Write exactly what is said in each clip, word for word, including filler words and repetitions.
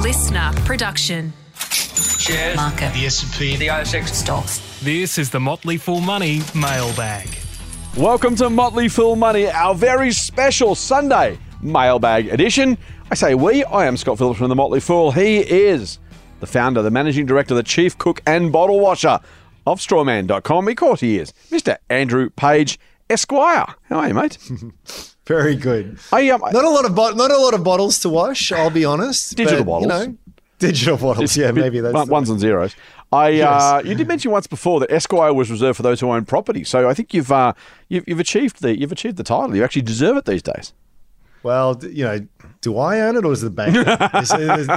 listener production. Shares, Market. the S and P, the A S X. Stocks. This is the Motley Fool Money mailbag. Welcome to Motley Fool Money, our very special Sunday mailbag edition. I say we, I am Scott Phillips from the Motley Fool. He is the founder, the managing director, the chief cook and bottle washer of strawman dot com. Of course he is, Mister Andrew Page, Esquire. How are you, mate? Very good. I, um, Not a lot of bo- not a lot of bottles to wash, I'll be honest. Digital but, bottles. You know, digital bottles, yeah, maybe that's... One- ones and zeros. I, Yes. uh, you did mention once before that Esquire was reserved for those who own property. So I think you've uh, you've, you've achieved the you've achieved the title. You actually deserve it these days. Well, d- you know, do I own it or is it the bank? Is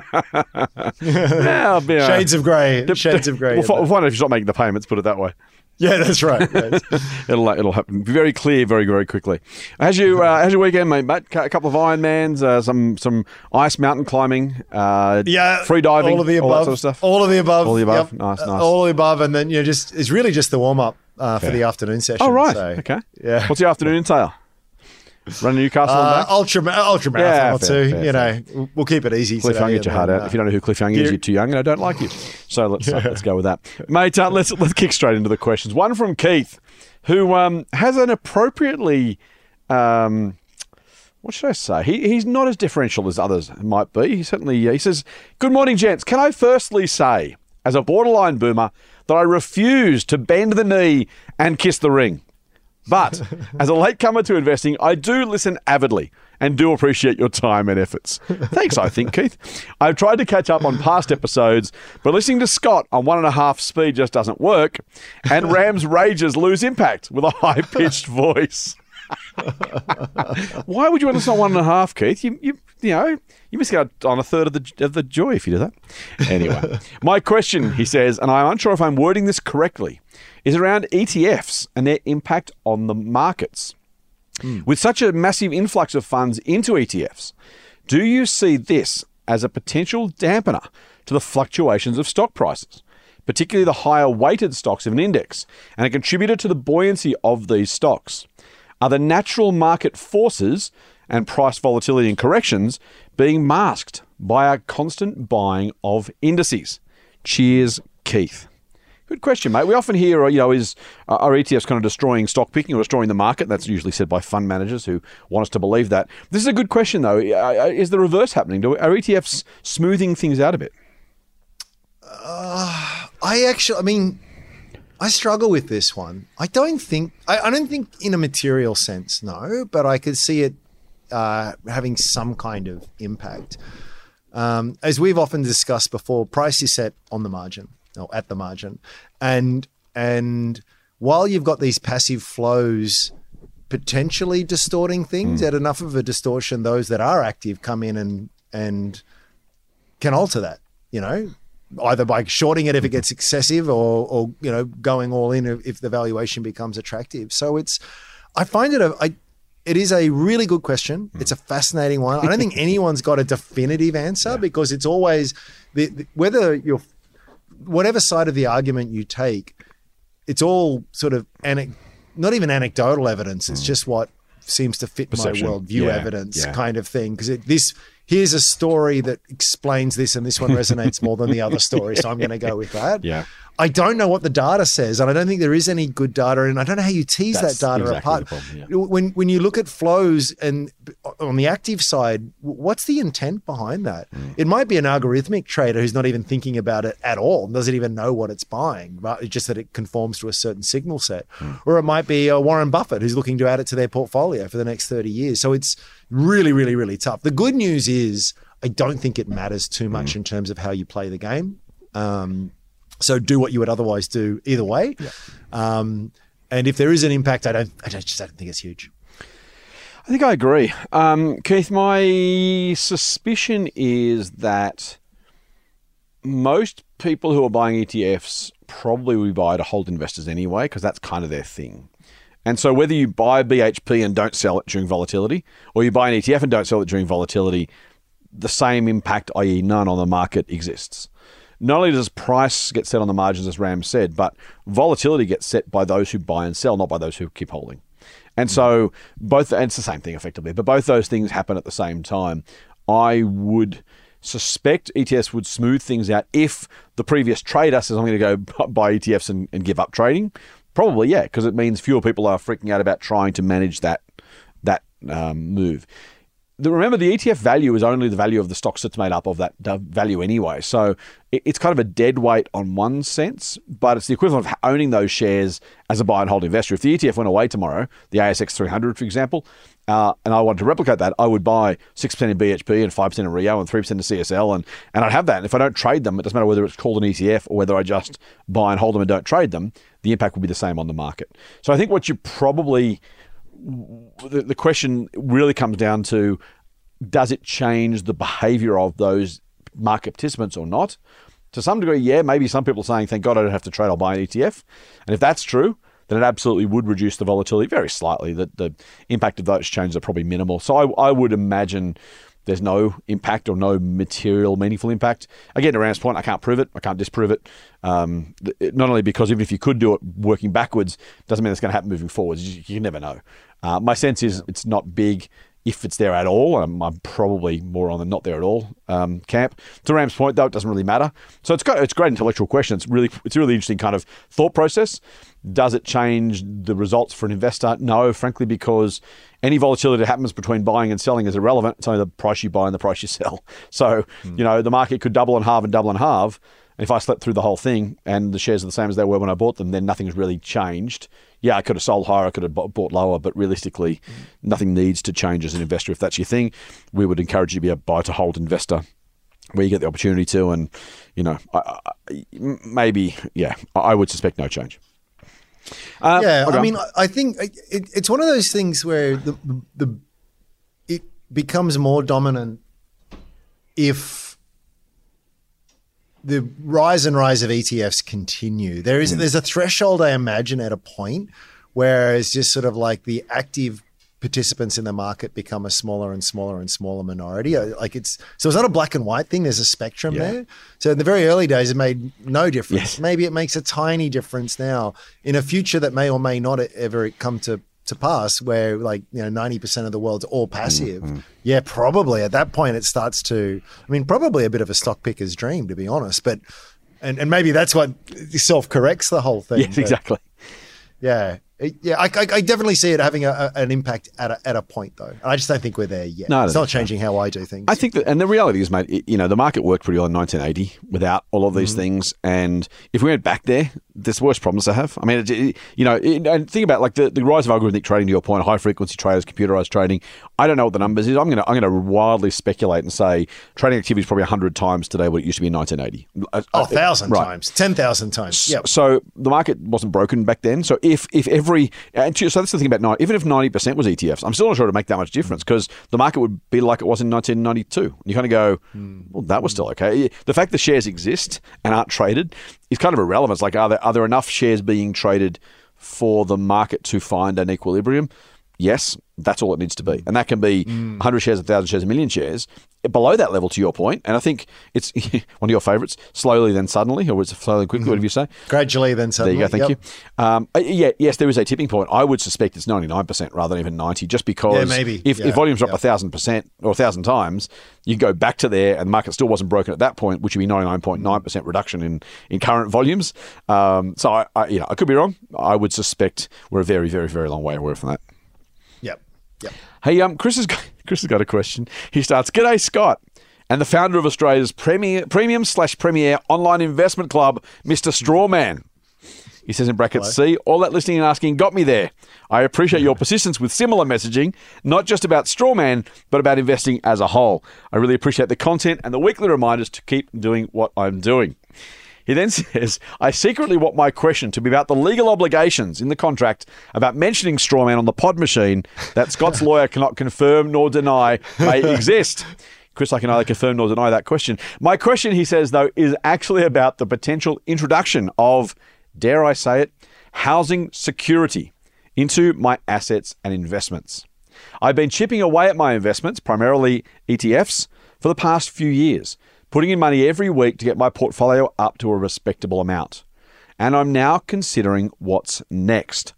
it- Yeah, be, uh, Shades of grey. Shades of grey. We'll, fi- we'll find out if you're not making the payments. Put it that way. Yeah, that's right. Yes. It'll it'll happen very clear, very very quickly. How's you uh, how's your weekend, mate? Matt, a couple of Ironmans, uh, some some ice mountain climbing, uh, Yeah, free diving, all of the above, that sort of stuff. All of the above, All of the above. Yep. Nice, Uh, nice. all of the above, and then you know, just it's really just the warm up uh, for the afternoon session. Oh right, so, okay. Yeah. What's the afternoon entail? Running Newcastle Uh, and back. ultra ultra marathon Yeah, or fair, two. fair, you fair. know, we'll keep it easy. Cliff today, Young, get and your heart then, out. uh, If you don't know who Cliff Young is, Gear- you're too young and I don't like you. So let's uh, let's go with that, mate. Uh, let's let's kick straight into the questions. One from Keith, who um, has an appropriately, um, what should I say? He he's not as differential as others might be. He certainly he says, "Good morning, gents. Can I firstly say, as a borderline boomer, that I refuse to bend the knee and kiss the ring." But as a latecomer to investing, I do listen avidly and do appreciate your time and efforts. Thanks, I think, Keith. I've tried to catch up on past episodes, but listening to Scott on one and a half speed just doesn't work, and Ram's rages lose impact with a high-pitched voice. Why would you want to listen on one and a half, Keith? You, you, you know, you miss out on a third of the of the joy if you do that. Anyway, my question, he says, and I'm unsure if I'm wording this correctly, is around E T Fs and their impact on the markets. Mm. With such a massive influx of funds into E T Fs, do you see this as a potential dampener to the fluctuations of stock prices, particularly the higher weighted stocks of an index, and a contributor to the buoyancy of these stocks? Are the natural market forces and price volatility and corrections being masked by our constant buying of indices? Cheers, Keith. Good question, mate. We often hear, you know, is uh, are E T Fs kind of destroying stock picking or destroying the market? That's usually said by fund managers who want us to believe that. This is a good question, though. Uh, is the reverse happening? Do, are E T Fs smoothing things out a bit? Uh, I actually, I mean, I struggle with this one. I don't think, I, I don't think in a material sense, no, but I could see it uh, having some kind of impact. Um, as we've often discussed before, price is set on the margin. Or at the margin, and and while you've got these passive flows potentially distorting things, mm. at enough of a distortion, those that are active come in and and can alter that. You know, either by shorting it if it gets excessive, or or you know going all in if, if the valuation becomes attractive. So it's, I find it a I. It is a really good question. It's a fascinating one. I don't think anyone's got a definitive answer yeah. because it's always the, the, whether you're whatever side of the argument you take, it's all sort of anec- not even anecdotal evidence. It's mm. just what seems to fit Perception. my worldview yeah. evidence yeah. kind of thing. Because this here's a story that explains this, and this one resonates more than the other story. So I'm going to go with that. Yeah. I don't know what the data says, and I don't think there is any good data, and I don't know how you tease That's that data exactly apart. the problem, yeah. When when you look at flows and on the active side, what's the intent behind that? Mm. It might be an algorithmic trader who's not even thinking about it at all, doesn't even know what it's buying, but it's just that it conforms to a certain signal set. Mm. Or it might be a Warren Buffett who's looking to add it to their portfolio for the next thirty years. So it's really, really, really tough. The good news is I don't think it matters too much mm. in terms of how you play the game. Um, So do what you would otherwise do either way. Yeah. Um, and if there is an impact, I don't, I just don't think it's huge. I think I agree. Um, Keith, my suspicion is that most people who are buying E T Fs probably will buy to hold investors anyway, because that's kind of their thing. And so whether you buy B H P and don't sell it during volatility, or you buy an E T F and don't sell it during volatility, the same impact, that is none on the market, exists. Not only does price get set on the margins, as Ram said, but volatility gets set by those who buy and sell, not by those who keep holding. And so both, and it's the same thing effectively, but both those things happen at the same time. I would suspect E T Fs would smooth things out if the previous trader says, I'm going to go buy E T Fs and, and give up trading. Probably, yeah, because it means fewer people are freaking out about trying to manage that that um, move. The, remember, the E T F value is only the value of the stocks that's made up of that value anyway. So it, it's kind of a dead weight on one sense, but it's the equivalent of owning those shares as a buy and hold investor. If the E T F went away tomorrow, the A S X three hundred, for example, uh, and I wanted to replicate that, I would buy six percent in B H P and five percent in Rio and three percent in C S L, and, and I'd have that. And if I don't trade them, it doesn't matter whether it's called an E T F or whether I just buy and hold them and don't trade them, the impact will be the same on the market. So I think what you probably... The, the question really comes down to, does it change the behavior of those market participants or not? To some degree, yeah, maybe some people are saying, thank God I don't have to trade, I'll buy an E T F. And if that's true, then it absolutely would reduce the volatility very slightly. The, the impact of those changes are probably minimal. So I, I would imagine there's no impact or no material, meaningful impact. Again, to Ram's point, I can't prove it. I can't disprove it. Um, it not only because even if you could do it working backwards, doesn't mean it's going to happen moving forwards. You, you never know. Uh, my sense is it's not big if it's there at all. I'm, I'm probably more on the not there at all um, camp. To Ram's point, though, it doesn't really matter. So it's got it's a great intellectual question. It's really it's a really interesting kind of thought process. Does it change the results for an investor? No, frankly, because any volatility that happens between buying and selling is irrelevant. It's only the price you buy and the price you sell. So, mm. you know, the market could double and halve and double and halve. And if I slept through the whole thing and the shares are the same as they were when I bought them, then nothing's really changed. Yeah, I could have sold higher, I could have bought lower, but realistically, mm. nothing needs to change as an investor. If that's your thing, we would encourage you to be a buy to hold investor where you get the opportunity to. And, you know, I, I, maybe, yeah, I would suspect no change. Uh, yeah, okay. I mean, I think it, it's one of those things where the, the, the it becomes more dominant if the rise and rise of E T Fs continue. There is mm. there's a threshold, I imagine, at a point where it's just sort of like the active participants in the market become a smaller and smaller and smaller minority. Like it's so it's not a black and white thing. There's a spectrum yeah. there. So in the very early days, it made no difference. Yes. Maybe it makes a tiny difference now in a future that may or may not ever come to to pass, where like you know ninety percent of the world's all passive. Mm-hmm. Yeah, probably at that point it starts to. I mean, probably a bit of a stock picker's dream, to be honest. But and and maybe that's what self corrects the whole thing. Yes, but, exactly. Yeah. Yeah, I, I, I definitely see it having a, a, an impact at a, at a point, though. I just don't think we're there yet. No, it's not changing how I do things. I think that, and the reality is, mate, it, you know, the market worked pretty well in nineteen eighty without all of these mm-hmm. things. And if we went back there, there's worse problems to have. I mean, it, it, you know, it, and think about like the, the rise of algorithmic trading, to your point, high frequency traders, computerized trading. I don't know what the numbers is. I'm going to I'm going to wildly speculate and say trading activity is probably one hundred times today what it used to be in nineteen eighty. Oh, one thousand right. times, ten thousand times. Yep. So the market wasn't broken back then. So if if every, and to, so that's the thing about nine, even if ninety percent was E T Fs, I'm still not sure it would make that much difference because the market would be like it was in nineteen ninety-two. You kind of go, well, that was still okay. The fact the shares exist and aren't traded is kind of irrelevant. It's like, are there, are there enough shares being traded for the market to find an equilibrium? Yes, that's all it needs to be. And that can be mm. one hundred shares, one thousand shares, a million shares. Below that level, to your point, and I think it's one of your favourites, slowly then suddenly, or it's slowly quickly, mm-hmm. whatever you say. Gradually then suddenly. There you go, thank yep. you. Um, yeah, yes, there is a tipping point. I would suspect it's ninety-nine percent rather than even ninety, just because yeah, maybe. if, yeah. if volumes drop yeah. one thousand percent or one thousand times, you can go back to there and the market still wasn't broken at that point, which would be ninety-nine point nine percent reduction in, in current volumes. Um, so, I, I, you know, I could be wrong. I would suspect we're a very, very, very long way away from that. Yep. Yep. Hey, um, Chris has got, Chris has got a question. He starts, "G'day, Scott, and the founder of Australia's premier, premium slash premier online investment club, Mister Strawman." He says in brackets, "See, all that listening and asking got me there. I appreciate your persistence with similar messaging, not just about Strawman, but about investing as a whole. I really appreciate the content and the weekly reminders to keep doing what I'm doing." He then says, "I secretly want my question to be about the legal obligations in the contract about mentioning Strawman on the pod machine that Scott's lawyer cannot confirm nor deny may exist." Chris, I can neither confirm nor deny that question. My question, he says, though, is actually about the potential introduction of, dare I say it, housing security into my assets and investments. I've been chipping away at my investments, primarily E T Fs, for the past few years, putting in money every week to get my portfolio up to a respectable amount. And I'm now considering what's next.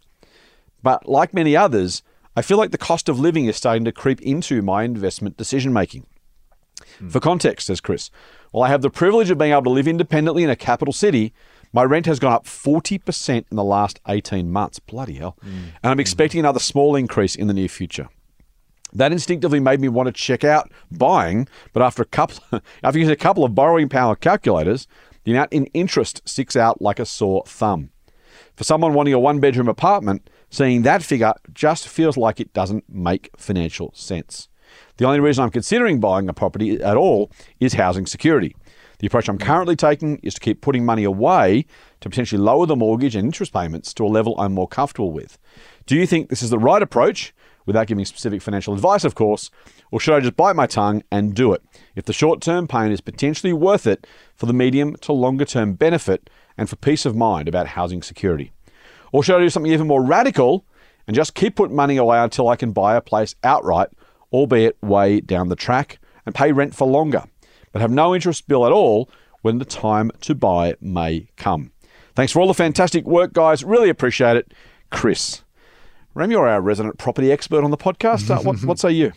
But like many others, I feel like the cost of living is starting to creep into my investment decision making. For context, says Chris, while I have the privilege of being able to live independently in a capital city, my rent has gone up forty percent in the last eighteen months. Bloody hell. Mm. And I'm expecting another small increase in the near future. That instinctively made me want to check out buying, but after a couple, after using a couple of borrowing power calculators, the amount in interest sticks out like a sore thumb. For someone wanting a one-bedroom apartment, seeing that figure just feels like it doesn't make financial sense. The only reason I'm considering buying a property at all is housing security. The approach I'm currently taking is to keep putting money away to potentially lower the mortgage and interest payments to a level I'm more comfortable with. Do you think this is the right approach, without giving specific financial advice, of course, or should I just bite my tongue and do it if the short-term pain is potentially worth it for the medium to longer-term benefit and for peace of mind about housing security? Or should I do something even more radical and just keep putting money away until I can buy a place outright, albeit way down the track, and pay rent for longer, but have no interest bill at all when the time to buy may come? Thanks for all the fantastic work, guys. Really appreciate it. Chris. Ram, you're our resident property expert on the podcast. Uh, what, what say you?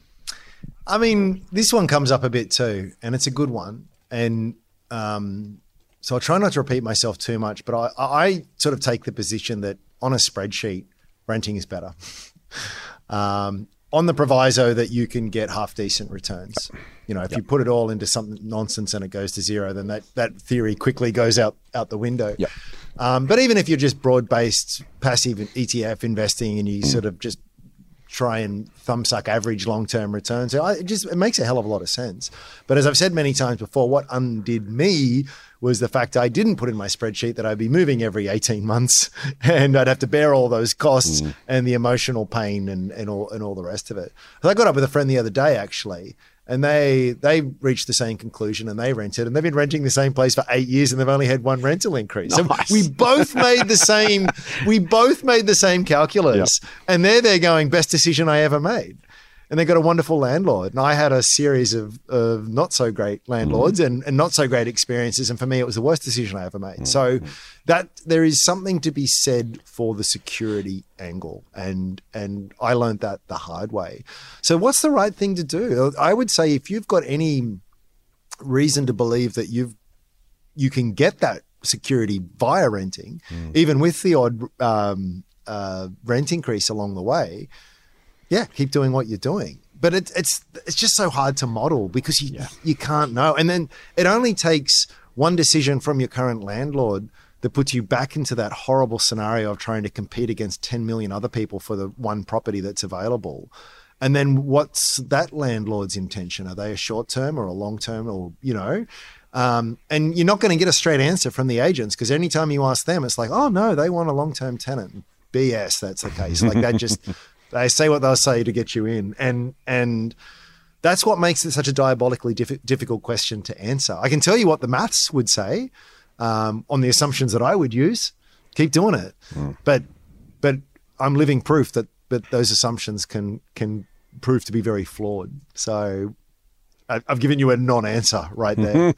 I mean, this one comes up a bit too, and it's a good one. And um, so I'll try not to repeat myself too much, but I, I sort of take the position that on a spreadsheet, renting is better. um, on the proviso that you can get half decent returns. Yep. You know, if yep. you put it all into something nonsense and it goes to zero, then that, that theory quickly goes out, out the window. Yep. Um, but even if you're just broad-based passive E T F investing and you mm. sort of just try and thumbsuck average long-term returns, it just it makes a hell of a lot of sense. But as I've said many times before, what undid me was the fact I didn't put in my spreadsheet that I'd be moving every eighteen months and I'd have to bear all those costs mm. and the emotional pain and, and all and all the rest of it. So I got up with a friend the other day, actually, and they they reached the same conclusion and they rented, and they've been renting the same place for eight years and they've only had one rental increase. Nice. So we both made the same we both made the same calculus, yep. and they're there going, best decision I ever made. And they got a wonderful landlord. And I had a series of, of not so great landlords mm. and, and not so great experiences. And for me, it was the worst decision I ever made. Mm. So that there is something to be said for the security angle. And, and I learned that the hard way. So what's the right thing to do? I would say if you've got any reason to believe that you've, you can get that security via renting, mm. even with the odd um, uh, rent increase along the way, yeah, keep doing what you're doing. But it, it's it's just so hard to model because you yeah. you can't know. And then it only takes one decision from your current landlord that puts you back into that horrible scenario of trying to compete against ten million other people for the one property that's available. And then what's that landlord's intention? Are they a short-term or a long-term or, you know? Um, and you're not going to get a straight answer from the agents because anytime you ask them, it's like, oh, no, they want a long-term tenant. B S, that's the case. Like that just... They say what they'll say to get you in. And and that's what makes it such a diabolically diff- difficult question to answer. I can tell you what the maths would say um, on the assumptions that I would use. Keep doing it. Mm. But but I'm living proof that, that those assumptions can can prove to be very flawed. So I, I've given you a non-answer right there.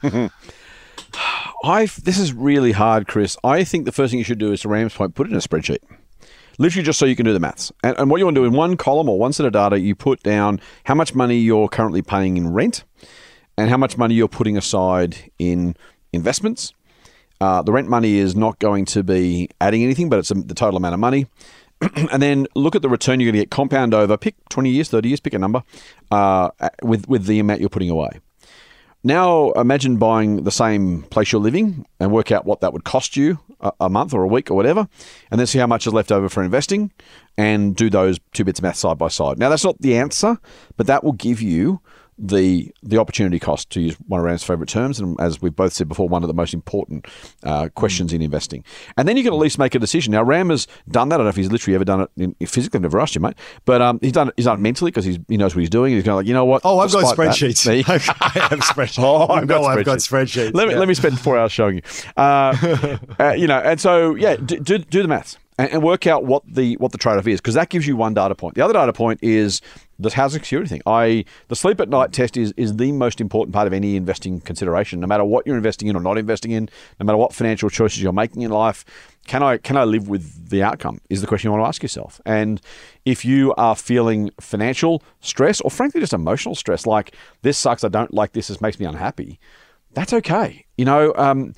I This is really hard, Chris. I think the first thing you should do is, to Ram's point, put it in a spreadsheet. Literally just so you can do the maths. And, and what you want to do in one column or one set of data, you put down how much money you're currently paying in rent and how much money you're putting aside in investments. Uh, the rent money is not going to be adding anything, but it's a, the total amount of money. And then look at the return you're going to get compound over, pick twenty years, thirty years, pick a number, uh, with, with the amount you're putting away. Now imagine buying the same place you're living and work out what that would cost you a, a month or a week or whatever, and then see how much is left over for investing and do those two bits of math side by side. Now, that's not the answer, but that will give you the the opportunity cost, to use one of Ram's favourite terms, and as we've both said before, one of the most important uh, questions in investing. And then you can at least make a decision. Now, Ram has done that. I don't know if he's literally ever done it in, in physically. I've never asked you, mate. But um, he's done it, he's done it mentally because he knows what he's doing. He's going like, you know what? Oh, I've got spreadsheets. That, I have spreadsheets. Oh, I've got, no, spreadsheets. I've got spreadsheets. Let me, yeah. let me spend four hours showing you. Uh, uh, you know, and so, yeah, do, do, do the maths. And work out what the what the trade-off is, because that gives you one data point. The other data point is this housing security thing. I the sleep at night test is is the most important part of any investing consideration. No matter what you're investing in or not investing in, no matter what financial choices you're making in life, can I can I live with the outcome? Is the question you want to ask yourself. And if you are feeling financial stress or frankly just emotional stress, like this sucks, I don't like this, this makes me unhappy, that's okay. You know. Um,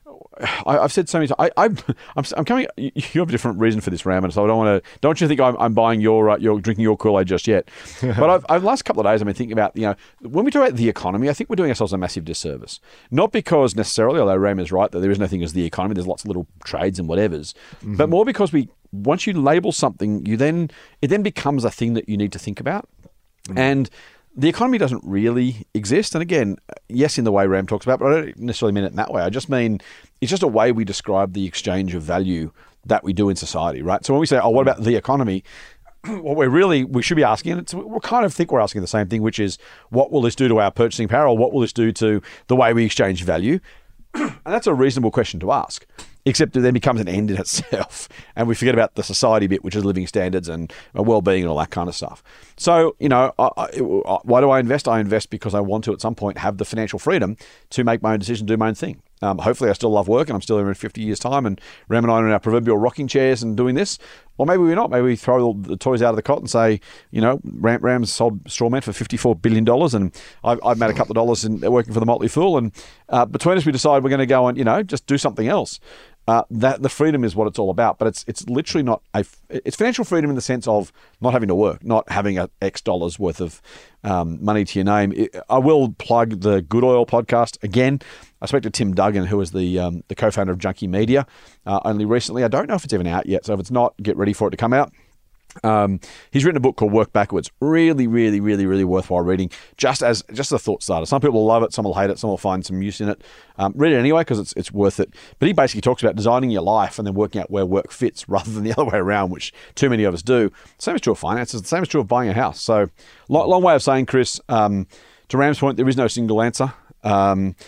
I, I've said so many times. I, I'm, I'm, I'm coming. You have a different reason for this, Ram, and so I don't want to. Don't you think I'm, I'm buying your, uh, your drinking your Kool-Aid just yet? But I've, I've the last couple of days, I've been thinking about, you know, when we talk about the economy, I think we're doing ourselves a massive disservice. Not because necessarily, although Ram is right that there is no thing as the economy. There's lots of little trades and whatevers, mm-hmm. but more because we once you label something, you then it then becomes a thing that you need to think about, mm-hmm. and. The economy doesn't really exist. And again, yes, in the way Ram talks about, but I don't necessarily mean it in that way. I just mean it's just a way we describe the exchange of value that we do in society, right? So when we say, oh, what about the economy? What we're really, we should be asking, and it's, we kind of think we're asking the same thing, which is what will this do to our purchasing power, or what will this do to the way we exchange value? And that's a reasonable question to ask. Except it then becomes an end in itself. And we forget about the society bit, which is living standards and well-being and all that kind of stuff. So, you know, I, I, why do I invest? I invest because I want to, at some point, have the financial freedom to make my own decision, do my own thing. Um, hopefully I still love work and I'm still here in fifty years' time and Ram and I are in our proverbial rocking chairs and doing this. Or maybe we're not. Maybe we throw the toys out of the cot and say, you know, Ram, Ram's sold Strawman for fifty-four billion dollars and I've, I've made a couple of dollars in working for the Motley Fool. And uh, between us, we decide we're going to go and, you know, just do something else. Uh, that the freedom is what it's all about, but it's it's literally not a it's financial freedom in the sense of not having to work, not having a X dollars worth of um, money to your name. It, I will plug the Good Oil podcast again. I spoke to Tim Duggan, who is the um, the co-founder of Junkie Media, uh, only recently. I don't know if it's even out yet, so if it's not, get ready for it to come out. Um, he's written a book called Work Backwards. Really, really, really, really worthwhile reading. Just as just a thought starter. Some people will love it, some will hate it, some will find some use in it. Um, read it anyway because it's it's worth it. But he basically talks about designing your life and then working out where work fits rather than the other way around, which too many of us do. Same is true of finances. The same is true of buying a house. So, long, long way of saying, Chris. Um, to Ram's point, there is no single answer. Um,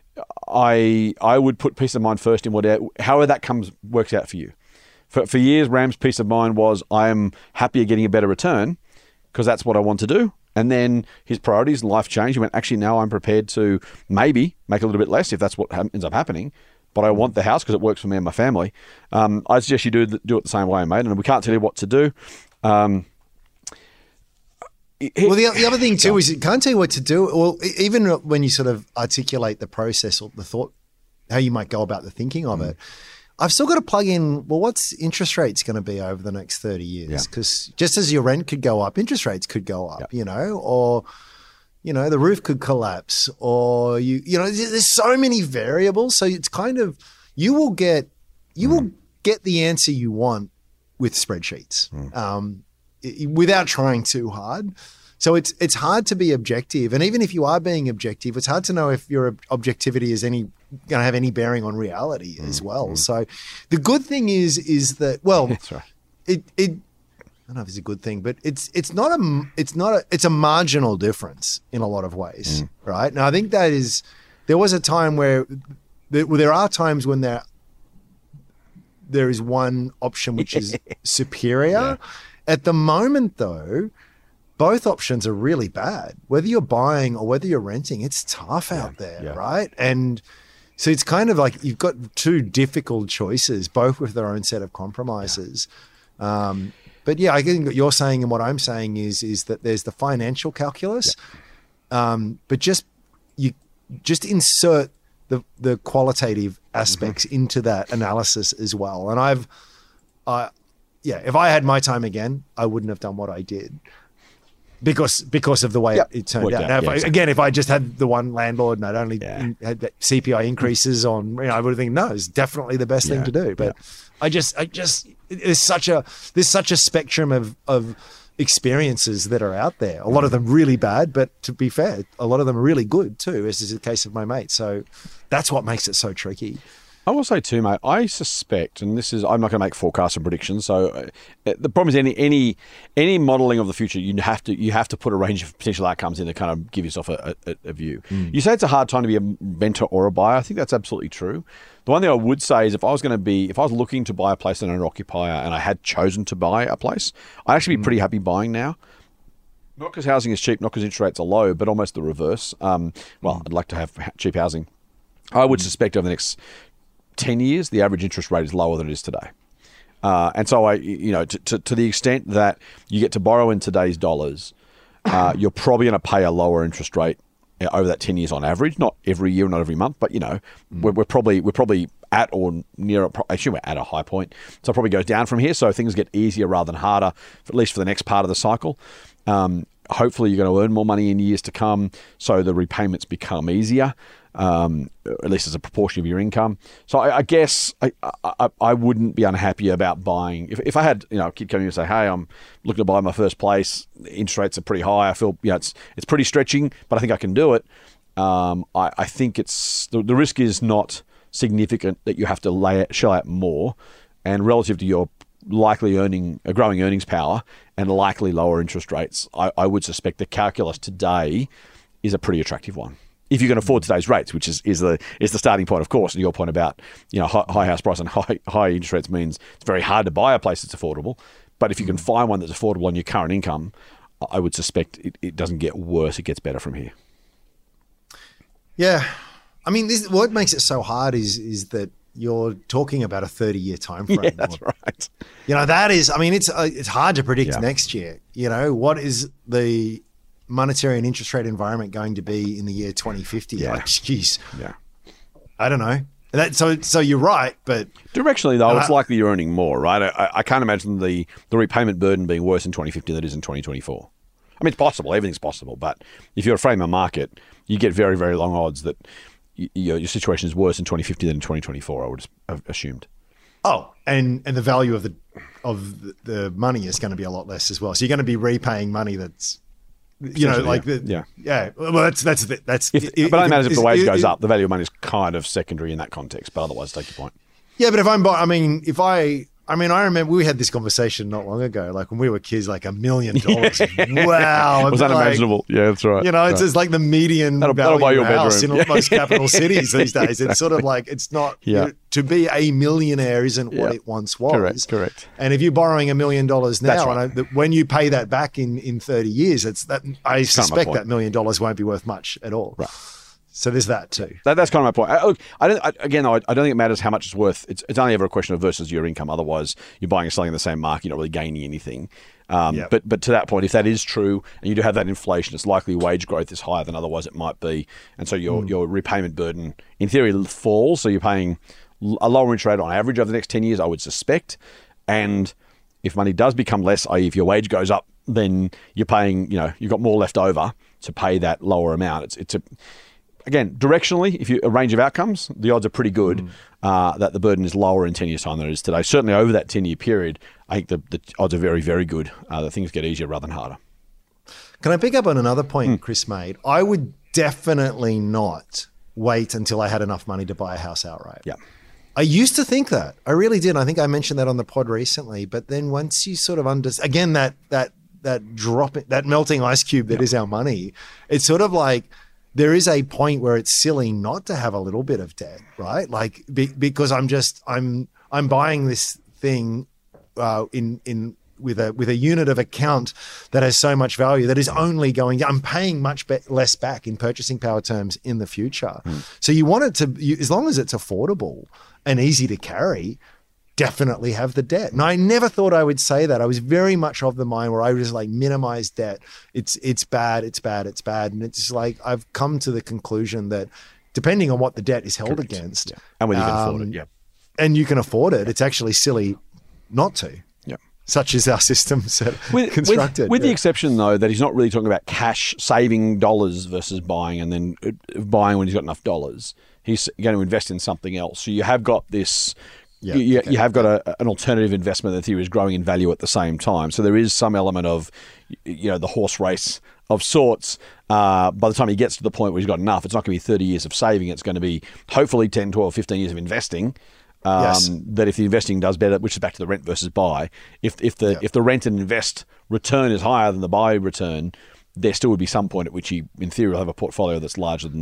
I I would put peace of mind first in whatever, however that comes works out for you. For, for years, Ram's peace of mind was, I am happier getting a better return because that's what I want to do. And then his priorities and life changed. He went, actually, now I'm prepared to maybe make a little bit less if that's what ha- ends up happening. But I want the house because it works for me and my family. Um, I suggest you do, do it the same way, mate. And we can't tell you what to do. Um, well, the, the other thing too is it can't tell you what to do. Well, even when you sort of articulate the process or the thought, how you might go about the thinking of mm. it, I've still got to plug in, well, what's interest rates going to be over the next thirty years? Because yeah. just as your rent could go up, interest rates could go up, yeah. you know, or, you know, the roof could collapse or, you you know, there's so many variables. So it's kind of, you will get, you mm. will get the answer you want with spreadsheets mm. um, it, without trying too hard. So it's it's hard to be objective. And even if you are being objective, it's hard to know if your objectivity is any going to have any bearing on reality mm, as well. Mm. So the good thing is is that, well, that's right. It it I don't know if it's a good thing, but it's it's not a it's not a it's a marginal difference in a lot of ways, mm. right? Now I think that is there was a time where there, well, there are times when there there is one option which is superior. Yeah. At the moment, though, both options are really bad. Whether you're buying or whether you're renting, it's tough yeah, out there, yeah. right? And so it's kind of like you've got two difficult choices, both with their own set of compromises. Yeah. Um, but yeah, I think what you're saying and what I'm saying is is that there's the financial calculus, yeah. um, but just you just insert the the qualitative aspects mm-hmm. into that analysis as well. And I've, uh, yeah, if I had my time again, I wouldn't have done what I did. Because because of the way yep. it, it turned Worked out. out. Now, if yeah, I, exactly. Again, if I just had the one landlord and I'd only yeah. in, had that C P I increases on, you know, I would have think no, it's definitely the best yeah. thing to do. But yeah. I just, I just, there's such a there's such a spectrum of of experiences that are out there. A lot of them really bad, but to be fair, a lot of them are really good too, as is the case of my mate. So that's what makes it so tricky. I will say too, mate, I suspect, and this is, I'm not going to make forecasts and predictions, so uh, the problem is any any any modelling of the future, you have to you have to put a range of potential outcomes in to kind of give yourself a, a, a view. Mm. You say it's a hard time to be a renter or a buyer. I think that's absolutely true. The one thing I would say is if I was going to be, if I was looking to buy a place in an occupier and I had chosen to buy a place, I'd actually be mm. pretty happy buying now. Not because housing is cheap, not because interest rates are low, but almost the reverse. Um, well, Mm. I'd like to have ha- cheap housing. I would suspect over the next ten years, the average interest rate is lower than it is today. Uh, and so, I, you know, to, to, to the extent that you get to borrow in today's dollars, uh, you're probably going to pay a lower interest rate over that ten years on average. Not every year, not every month, but you know, mm. we're, we're probably we're probably at or near. A, actually, we're at a high point, so it probably goes down from here. So things get easier rather than harder, at least for the next part of the cycle. Um, hopefully, you're going to earn more money in years to come, so the repayments become easier. Um, at least as a proportion of your income. So I, I guess I, I I wouldn't be unhappy about buying. If if I had, you know, a kid coming in and say, hey, I'm looking to buy my first place, the interest rates are pretty high, I feel, you know, it's it's pretty stretching, but I think I can do it. Um, I, I think it's, the, the risk is not significant that you have to lay shell out more, and relative to your likely earning, a growing earnings power and likely lower interest rates, I, I would suspect the calculus today is a pretty attractive one. If you can afford today's rates, which is, is the is the starting point, of course. And your point about, you know, high, high house price and high high interest rates means it's very hard to buy a place that's affordable. But if you can find one that's affordable on your current income, I would suspect it, it doesn't get worse; it gets better from here. Yeah, I mean, this, what makes it so hard is is that you're talking about a thirty-year time frame. Yeah, that's right. You know, that is. I mean, it's uh, it's hard to predict Yeah. next year. You know, what is the monetary and interest rate environment going to be in the year twenty fifty? Yeah. Like, geez, Yeah. I don't know. That, so, so you're right, but Directionally, though, And it's I- likely you're earning more, right? I, I can't imagine the, the repayment burden being worse in twenty fifty than it is in twenty twenty-four. I mean, it's possible. Everything's possible. But if you're a frame of market, you get very, very long odds that y your, your situation is worse in twenty fifty than in twenty twenty-four, I would have assumed. oh, and and the value of the of the- the money is going to be a lot less as well. So you're going to be repaying money that's, you know, Essentially, like yeah. the, Yeah. yeah. Well, that's that's the, that's. If, if- but I if- imagine if the is- wage is- goes is- up, the value of money is kind of secondary in that context. But otherwise, take your point. Yeah, but if I'm, buy- I mean, if I, I mean, I remember we had this conversation not long ago, like when we were kids, like a million dollars. Wow, Was like, unimaginable. Yeah, that's right. You know, it's Right. just like the median That'll- that'll value buy of your a house bedroom. in most capital cities these days. It's sort of like it's not. Yeah. You, to be a millionaire isn't what Yeah. it once was. Correct, correct. And if you're borrowing a million dollars That's now, right. and I, that when you pay that back in in thirty years, it's that I suspect point. that million dollars won't be worth much at all. Right. So there's that too. That, that's kind of my point. I, look, I don't. I, again, I, I don't think it matters how much it's worth. It's, it's only ever a question of versus your income. Otherwise, you're buying and selling in the same market. You're not really gaining anything. Um, Yep. But but to that point, if that is true, and you do have that inflation, it's likely wage growth is higher than otherwise it might be, and so your your repayment burden, in theory, falls. So you're paying l- a lower interest rate on average over the next ten years, I would suspect. And if money does become less, that is, if your wage goes up, then you're paying. You know, you've got more left over to pay that lower amount. It's it's a Again, directionally, if you a range of outcomes, the odds are pretty good mm. uh, that the burden is lower in ten years' time than it is today. Certainly over that ten-year period, I think the, the odds are very, very good uh, that things get easier rather than harder. Can I pick up on another point Mm. Chris made? I would definitely not wait until I had enough money to buy a house outright. Yeah. I used to think that. I really did. I think I mentioned that on the pod recently. But then once you sort of understand, again, that that that drop, that melting ice cube that yeah. is our money, it's sort of like there is a point where it's silly not to have a little bit of debt, right? Like be, because I'm just I'm I'm buying this thing uh, in in with a with a unit of account that has so much value that is only going. I'm paying much be- less back in purchasing power terms in the future. Mm. So you want it to, you, as long as it's affordable and easy to carry, definitely have the debt. And I never thought I would say that. I was very much of the mind where I was like, minimize debt. It's it's bad, it's bad, it's bad. And it's like I've come to the conclusion that depending on what the debt is held Correct. against, Yeah. And when you can um, afford it, yeah. and you can afford it, it's actually silly not to. Yeah. Such is our system set, With, constructed. with, with yeah. the exception, though, that he's not really talking about cash saving dollars versus buying and then uh, buying when he's got enough dollars. He's going to invest in something else. So you have got this... Yeah, you, okay. you have got a, an alternative investment that theory is growing in value at the same time. So there is some element of, you know, the horse race of sorts. Uh, by the time he gets to the point where he's got enough, it's not going to be thirty years of saving. It's going to be hopefully ten, twelve, fifteen years of investing. Um, Yes. That if the investing does better, which is back to the rent versus buy, if if the Yeah. if the rent and invest return is higher than the buy return, there still would be some point at which he, in theory, will have a portfolio that's larger than the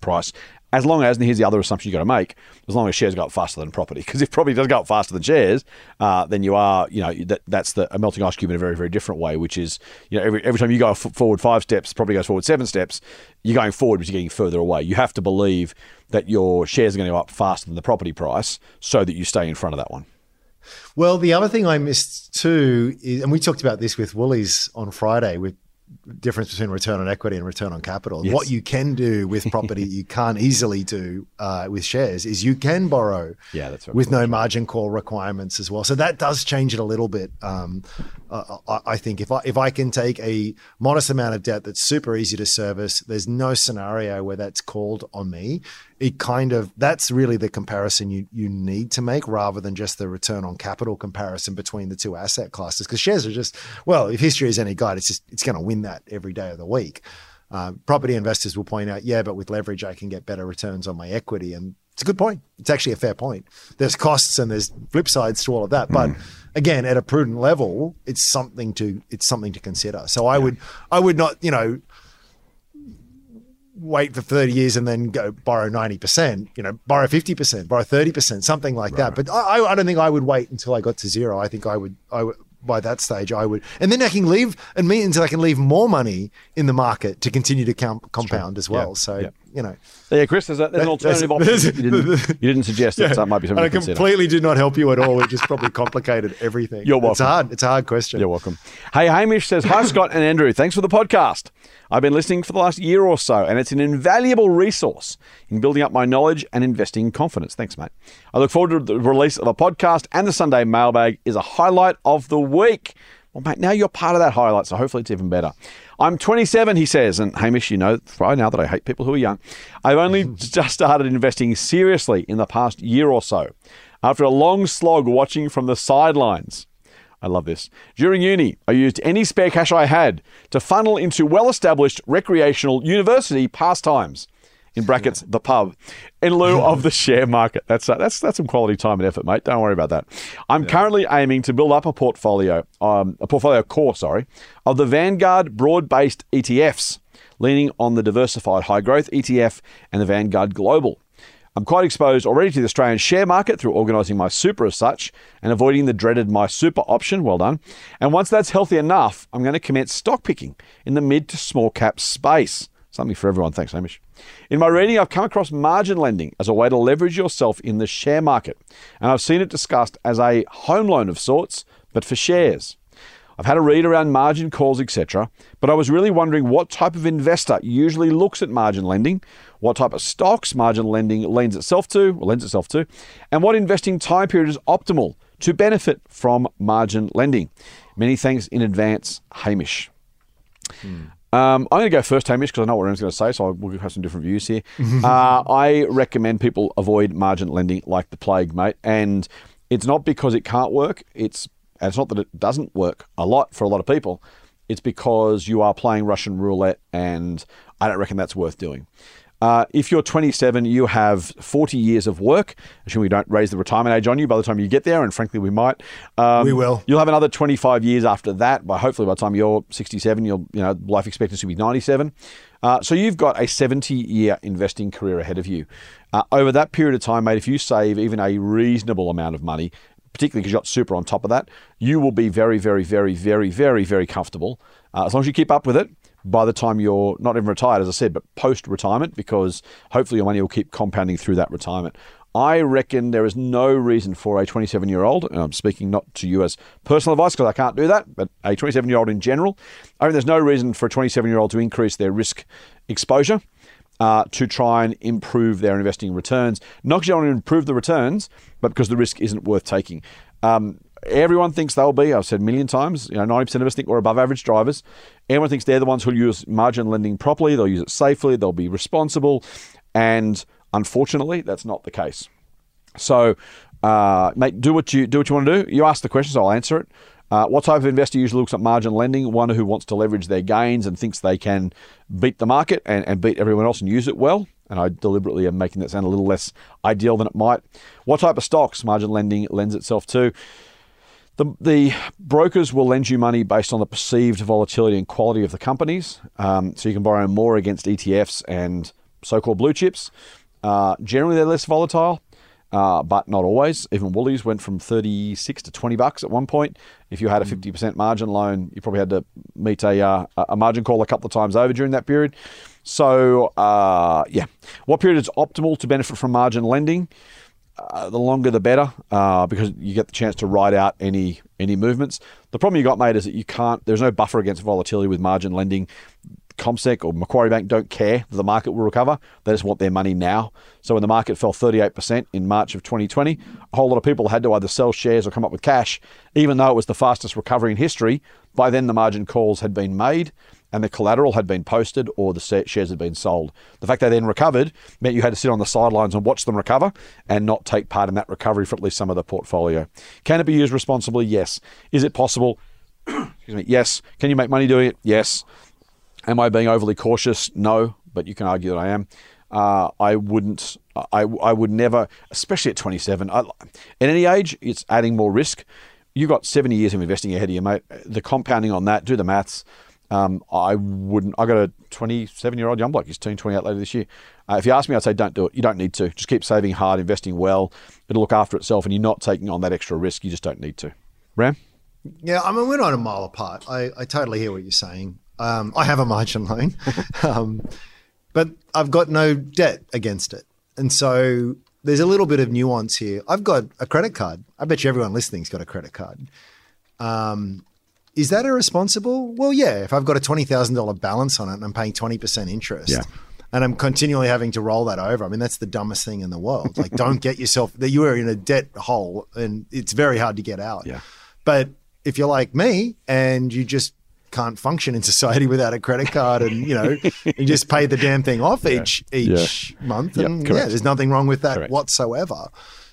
price. As long as, and here's the other assumption you've got to make, as long as shares go up faster than property. Because if property does go up faster than shares, uh, then you are, you know, that, that's the a melting ice cube in a very, very different way, which is, you know, every, every time you go f- forward five steps, property goes forward seven steps, you're going forward, but you're getting further away. You have to believe that your shares are going to go up faster than the property price so that you stay in front of that one. Well, the other thing I missed too is, and we talked about this with Woolies on Friday, with difference between return on equity and return on capital. Yes. What you can do with property you can't easily do uh, with shares is you can borrow Yeah, that's right. with no margin call requirements as well. So that does change it a little bit. Um, uh, I, I think if I if I can take a modest amount of debt that's super easy to service, there's no scenario where that's called on me. It kind of, that's really the comparison you, you need to make rather than just the return on capital comparison between the two asset classes. Because shares are just, well, if history is any guide, it's just, it's going to win that every day of the week. Um, property investors will point out, yeah, but with leverage, I can get better returns on my equity. And it's a good point. It's actually a fair point. There's costs and there's flip sides to all of that. But mm. again, at a prudent level, it's something to, it's something to consider. So I yeah. would, I would not, you know, wait for thirty years and then go borrow ninety percent, you know, borrow fifty percent, borrow thirty percent, something like right. that. But I, I don't think I would wait until I got to zero. I think I would, I would, by that stage, I would, and then I can leave, and me until I can leave more money in the market to continue to com- compound as well. Yeah. So, yeah. you know. Yeah, Chris, there's, a, there's an alternative option. You didn't, you didn't suggest that yeah. that might be something and to I consider. completely did not help you at all. It just probably complicated everything. You're welcome. It's hard. It's a hard question. You're welcome. Hey, Hamish says, hi, Scott and Andrew. Thanks for the podcast. I've been listening for the last year or so, and it's an invaluable resource in building up my knowledge and investing confidence. Thanks, mate. I look forward to the release of a podcast, and the Sunday mailbag is a highlight of the week. Well, mate, now you're part of that highlight, so hopefully it's even better. I'm twenty-seven, he says, and Hamish, you know right now that I hate people who are young. I've only just started investing seriously in the past year or so, after a long slog watching from the sidelines. I love this. During uni, I used any spare cash I had to funnel into well-established recreational university pastimes, in brackets, the pub, in lieu of the share market. That's uh, that's that's some quality time and effort, mate. Don't worry about that. I'm yeah. currently aiming to build up a portfolio, um, a portfolio core, sorry, of the Vanguard broad-based E T Fs, leaning on the diversified high-growth E T F and the Vanguard Global. I'm quite exposed already to the Australian share market through organising my super as such and avoiding the dreaded my super option. Well done. And once that's healthy enough, I'm going to commence stock picking in the mid to small cap space. Something for everyone. Thanks, Hamish. In my reading, I've come across margin lending as a way to leverage yourself in the share market. And I've seen it discussed as a home loan of sorts, but for shares. I've had a read around margin calls, et cetera, but I was really wondering what type of investor usually looks at margin lending, what type of stocks margin lending lends itself to, or lends itself to, and what investing time period is optimal to benefit from margin lending. Many thanks in advance, Hamish. Hmm. Um, I'm going to go first, Hamish, because I know what Aaron's going to say, so we'll have some different views here. uh, I recommend people avoid margin lending like the plague, mate. And it's not because it can't work. It's and it's not that it doesn't work a lot for a lot of people. It's because you are playing Russian roulette, and I don't reckon that's worth doing. Uh, if you're twenty-seven, you have forty years of work. Assuming we don't raise the retirement age on you by the time you get there, and frankly, we might. Um, we will. You'll have another twenty-five years after that. By hopefully, by the time you're sixty-seven, you'll you know life expectancy will be ninety-seven. Uh, so you've got a seventy-year investing career ahead of you. Uh, over that period of time, mate, if you save even a reasonable amount of money, particularly because you've got super on top of that, you will be very, very, very, very, very, very comfortable. Uh, as long as you keep up with it, by the time you're not even retired, as I said, but post-retirement, because hopefully your money will keep compounding through that retirement. I reckon there is no reason for a twenty-seven-year-old, and I'm speaking not to you as personal advice because I can't do that, but a twenty-seven-year-old in general, I mean, there's no reason for a twenty-seven-year-old to increase their risk exposure uh, to try and improve their investing returns. Not because you want to improve the returns, but because the risk isn't worth taking. Um, Everyone thinks they'll be, I've said a million times, you know, ninety percent of us think we're above average drivers. Everyone thinks they're the ones who'll use margin lending properly. They'll use it safely. They'll be responsible. And unfortunately, that's not the case. So, uh, mate, do what you do what you want to do. You ask the questions, I'll answer it. Uh, what type of investor usually looks at margin lending? One who wants to leverage their gains and thinks they can beat the market and, and beat everyone else and use it well. And I deliberately am making that sound a little less ideal than it might. What type of stocks margin lending lends itself to? The, the brokers will lend you money based on the perceived volatility and quality of the companies. Um, so you can borrow more against E T Fs and so-called blue chips. Uh, generally, they're less volatile, uh, but not always. Even Woolies went from thirty-six to twenty bucks at one point. If you had a fifty percent margin loan, you probably had to meet a, uh, a margin call a couple of times over during that period. So, uh, yeah. What period is optimal to benefit from margin lending? Uh, the longer the better, uh, because you get the chance to ride out any any movements. The problem you got, mate, is that you can't, there's no buffer against volatility with margin lending. Comsec or Macquarie Bank don't care that the market will recover. They just want their money now. So when the market fell thirty-eight percent in March of twenty twenty, a whole lot of people had to either sell shares or come up with cash, even though it was the fastest recovery in history. By then, the margin calls had been made and the collateral had been posted or the shares had been sold. The fact they then recovered meant you had to sit on the sidelines and watch them recover and not take part in that recovery for at least some of the portfolio. Can it be used responsibly? Yes. Is it possible? Excuse me. Yes. Can you make money doing it? Yes. Am I being overly cautious? No, but you can argue that I am. Uh, I wouldn't, I, I would never, especially at twenty-seven. I, at any age, it's adding more risk. You've got seventy years of investing ahead of you, mate. The compounding on that, do the maths. Um, I wouldn't, I got a twenty-seven-year-old young bloke. He's turning twenty-eight later this year. Uh, if you ask me, I'd say don't do it. You don't need to. Just keep saving hard, investing well. It'll look after itself, and you're not taking on that extra risk. You just don't need to. Ram? Yeah, I mean, we're not a mile apart. I, I totally hear what you're saying. Um, I have a margin loan, um, but I've got no debt against it. And so there's a little bit of nuance here. I've got a credit card. I bet you everyone listening's got a credit card. Um, is that irresponsible? Well, yeah. If I've got a twenty thousand dollars balance on it and I'm paying twenty percent interest yeah. and I'm continually having to roll that over, I mean, that's the dumbest thing in the world. Like, don't get yourself – that you are in a debt hole and it's very hard to get out. Yeah. But if you're like me and you just – can't function in society without a credit card and, you know, you just pay the damn thing off yeah. each each yeah. month. Yep, And correct. yeah, there's nothing wrong with that Correct. whatsoever.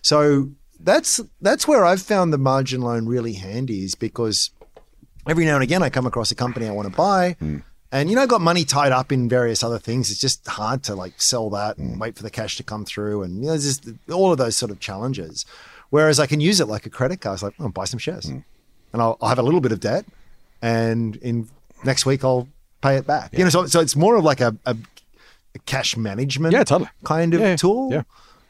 So that's that's where I've found the margin loan really handy, is because every now and again I come across a company I want to buy mm. and, you know, I've got money tied up in various other things. It's just hard to like sell that and wait for the cash to come through. And, you know, there's just all of those sort of challenges. Whereas I can use it like a credit card. It's like, oh, I'll buy some shares mm. and I'll, I'll have a little bit of debt. And in next week, I'll pay it back. Yeah. You know, so so it's more of like a, a, a cash management yeah, totally. kind of yeah, tool. Yeah.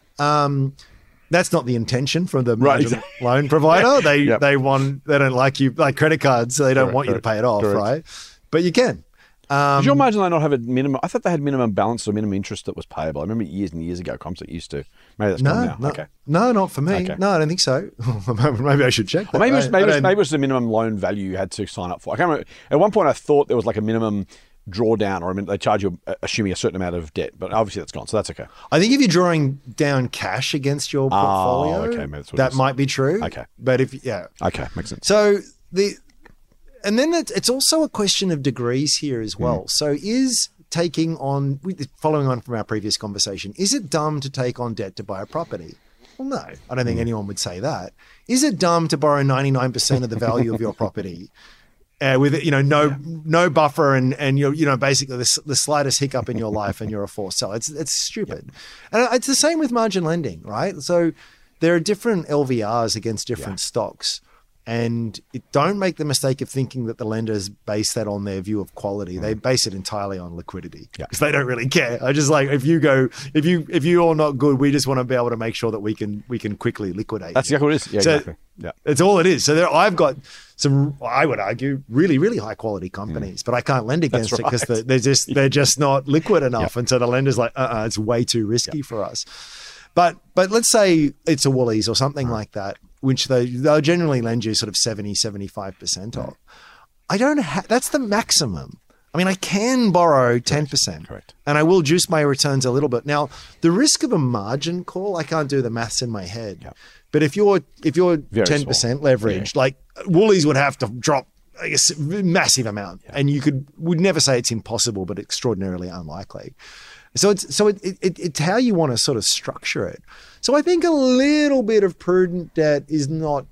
Um, that's not the intention from the right, margin exactly. loan provider. They yep. they want they don't like you like credit cards, so they don't correct, want you correct, to pay it off, correct. right? But you can. Um, Did your margin loan not have a minimum? I thought they had minimum balance or minimum interest that was payable. I remember years and years ago, Comsec used to. Maybe that's no, gone now. no, okay. no, not for me. Okay. No, I don't think so. Maybe I should check that. Well, maybe, it was, I- maybe, I it was, don't- maybe it was the minimum loan value you had to sign up for. I can't remember. At one point, I thought there was like a minimum drawdown, or I mean, they charge you uh, assuming a certain amount of debt, but obviously that's gone, so that's okay. I think if you're drawing down cash against your portfolio, Oh, okay, maybe that's what it that is. might be true. Okay. But if, yeah. Okay, makes sense. So the, and then it's, it's also a question of degrees here as well. Mm. So is taking on, following on from our previous conversation, is it dumb to take on debt to buy a property? Well, no, I don't think Mm. anyone would say that. Is it dumb to borrow ninety-nine percent of the value of your property? Uh, with, you know, no no buffer and and you're, you know, basically the, the slightest hiccup in your life and you're a forced seller. It's it's stupid. And it's the same with margin lending, right? So there are different L V Rs against different Yeah. stocks. And it, don't make the mistake of thinking that the lenders base that on their view of quality. They base it entirely on liquidity Yeah. because they don't really care. I just like, if you go, if you if you're not good, we just want to be able to make sure that we can we can quickly liquidate. That's you. exactly what it is. Yeah, So exactly. Yeah. It's all it is. So there, I've got some, I would argue, really, really high quality companies, but I can't lend against That's it because right. they're just they're just not liquid enough, Yeah. and so the lender's like, uh, uh it's way too risky for us. But but let's say it's a Woolies or something like that, which they they'll generally lend you sort of seventy, seventy-five percent of. I don't have, that's the maximum. I mean, I can borrow ten percent. Correct. And I will juice my returns a little bit. Now, the risk of a margin call, I can't do the maths in my head. Yep. But if you're if you're Very ten percent leveraged, like Woolies would have to drop I guess, a massive amount. Yeah. And you could would never say it's impossible, but extraordinarily unlikely. So it's so it, it, it's how you want to sort of structure it. So I think a little bit of prudent debt is not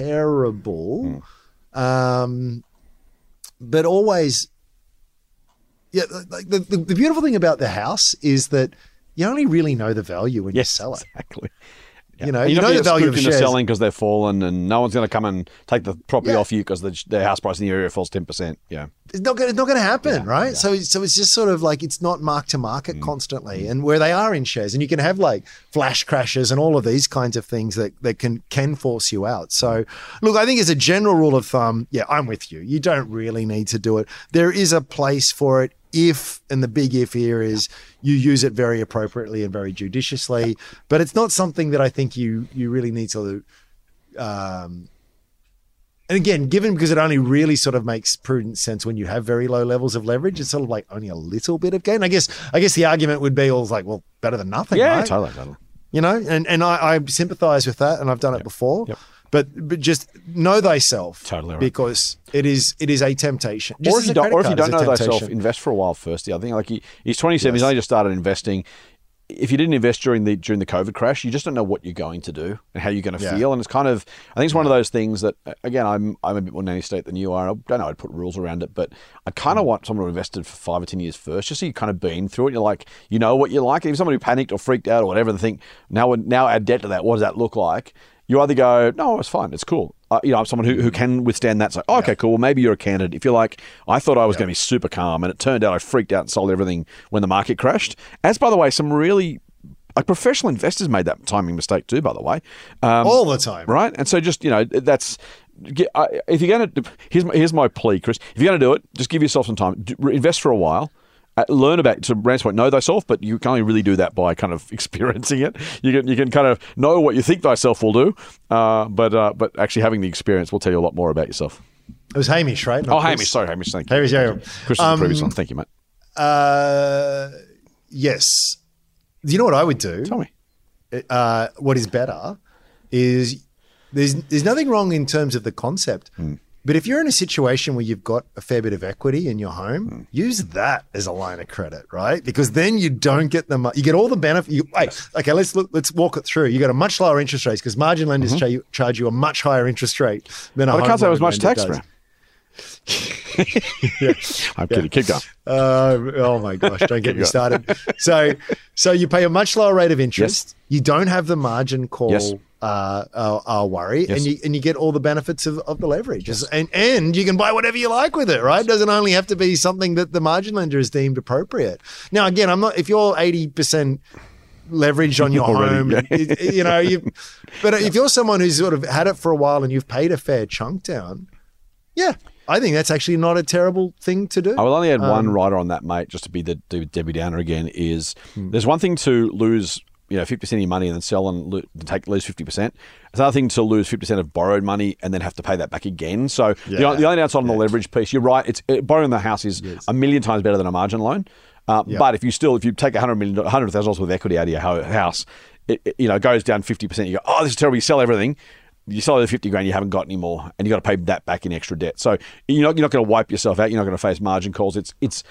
terrible, mm. um, but always, yeah. Like the, the the beautiful thing about the house is that you only really know the value when Yes, you sell it. exactly. Yeah. You know, And you you're know not the going to value get of spooked into shares. selling because they're fallen, and no one's going to come and take the property Yeah. off you because the, the house price in the area falls ten percent. Yeah. It's not going. It's not going to happen, Yeah, right? yeah. So, so it's just sort of like it's not mark to market Mm. constantly, and where they are in shares, and you can have like flash crashes and all of these kinds of things that that can can force you out. So, look, I think as a general rule of thumb, yeah, I'm with you. You don't really need to do it. There is a place for it if, and the big if here is you use it very appropriately and very judiciously, but it's not something that I think you you really need to. Um, And again, given because it only really sort of makes prudent sense when you have very low levels of leverage, it's sort of like only a little bit of gain. I guess I guess the argument would be all like, well, better than nothing, Yeah, right? totally, totally. You know, and, and I, I sympathize with that, and I've done it before. Yep. But but just know thyself, Totally right. because it is it is a temptation. Just Or if as you a don't, credit or if you card don't is know a thyself, temptation. invest for a while first. I think like he, he's twenty-seven. He's Yes. only just started investing. If you didn't invest during the during the COVID crash, you just don't know what you're going to do and how you're going to Yeah. feel. And it's kind of, I think it's one of those things that, again, I'm I'm a bit more nanny state than you are. I don't know, I'd put rules around it, but I kind Mm. of want someone who invested for five or ten years first, just so you've kind of been through it. You're like, you know what you like. If someone who panicked or freaked out or whatever, and think now now add debt to that, what does that look like? You either go, no, it's fine, it's cool. Uh, you know, I'm someone who, who can withstand that. It's like, oh, okay, cool. Well, maybe you're a candidate. If you're like, I thought I was going to be super calm, and it turned out I freaked out and sold everything when the market crashed. As, by the way, some really like professional investors made that timing mistake too, by the way. Um, all the time. right? And so just, you know, that's, get- I- if you're going to, here's my, here's my plea, Chris. If you're going to do it, just give yourself some time. Do, invest for a while. Uh, learn about, to Rand's point, know thyself, but you can only really do that by kind of experiencing it. You can you can kind of know what you think thyself will do, uh, but uh, but actually having the experience will tell you a lot more about yourself. It was Hamish, right? Not Oh, Chris. Hamish, sorry, Hamish, thank you. Hamish, yeah. Chris was the Um, previous one. Thank you, mate. Uh, yes. You know what I would do? Tell me. Uh, what is better is there's there's nothing wrong in terms of the concept. Hmm. But if you're in a situation where you've got a fair bit of equity in your home, Hmm. use that as a line of credit, right? Because then you don't get the mo- you get all the benefit. You, wait, okay, let's look. Let's walk it through. You got a much lower interest rates because margin lenders cha- charge you a much higher interest rate than a But I home can't say it was loan much lender tax, does. bro. I'm kidding. Keep going. Uh, oh my gosh! Don't get me started. So, so you pay a much lower rate of interest. You don't have the margin call Yes. uh, uh, uh, worry, Yes. and you and you get all the benefits of, of the leverage, and and you can buy whatever you like with it. Right? It doesn't only have to be something that the margin lender has deemed appropriate. Now, again, I'm not. If you're eighty percent leveraged on your Already, home, yeah. it- it- you know, you. But if you're someone who's sort of had it for a while and you've paid a fair chunk down, yeah. I think that's actually not a terrible thing to do. I will only add one Um, rider on that, mate, just to be the the Debbie Downer again, is Hmm. there's one thing to lose, you know, fifty percent of your money and then sell and lo- take lose fifty percent. It's another thing to lose fifty percent of borrowed money and then have to pay that back again. So the, Yeah. the only downside on the leverage piece, you're right, it's it, borrowing the house is a million times better than a margin loan. Uh, Yeah. But if you still, if you take one hundred million, one hundred thousand dollars worth of equity out of your ho- house, it, it, you know, goes down fifty percent. You go, oh, this is terrible. You sell everything. You sell the fifty grand, you haven't got any more, and you got to pay that back in extra debt. So you're not you're not going to wipe yourself out. You're not going to face margin calls. It's it's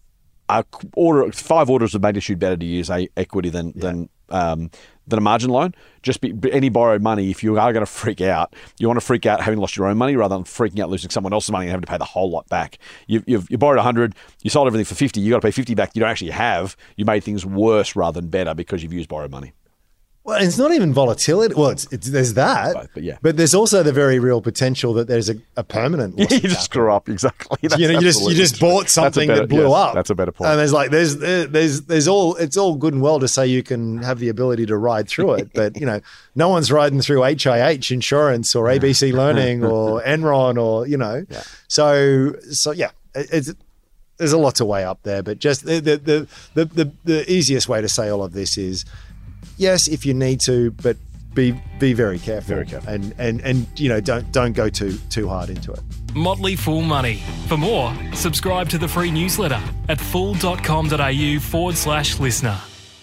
a order five orders of magnitude better to use a equity than than um, than a margin loan. Just be, any borrowed money. If you are going to freak out, you want to freak out having lost your own money rather than freaking out losing someone else's money and having to pay the whole lot back. You've, you've you borrowed a hundred, you sold everything for fifty. You got to pay fifty back. You don't actually have. You made things worse rather than better because you've used borrowed money. Well, it's not even volatility. Well, it's, it's there's that, Both, but yeah. But there's also the very real potential that there's a, a permanent loss. you of just capital. screw up exactly. That's You know, you just you absolutely just true. bought That's a something better- that blew yes, up. That's a better point. And there's like there's there's there's all it's all good and well to say you can have the ability to ride through it, but you know, no one's riding through H I H insurance or A B C Learning or Enron or you know. Yeah. So so yeah, it- it's there's a lot to weigh up there, but just the the the the, the, the easiest way to say all of this is. Yes, if you need to, but be be very careful. Very careful. And and and you know, don't don't go too too hard into it. Motley Fool Money. For more, subscribe to the free newsletter at fool.com.au forward slash listener.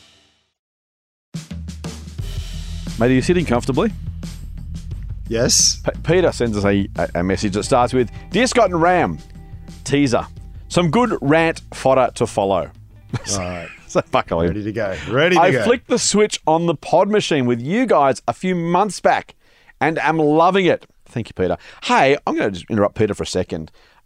Mate, are you sitting comfortably? Yes. P- Peter sends us a, a, a message that starts with, Dear Scott and Ram, teaser. Some good rant fodder to follow. All right. So buckle in. Ready to go. Ready to I go. flicked the switch on the pod machine with you guys a few months back and am loving it. Thank you, Peter. Hey, I'm going to just interrupt Peter for a second.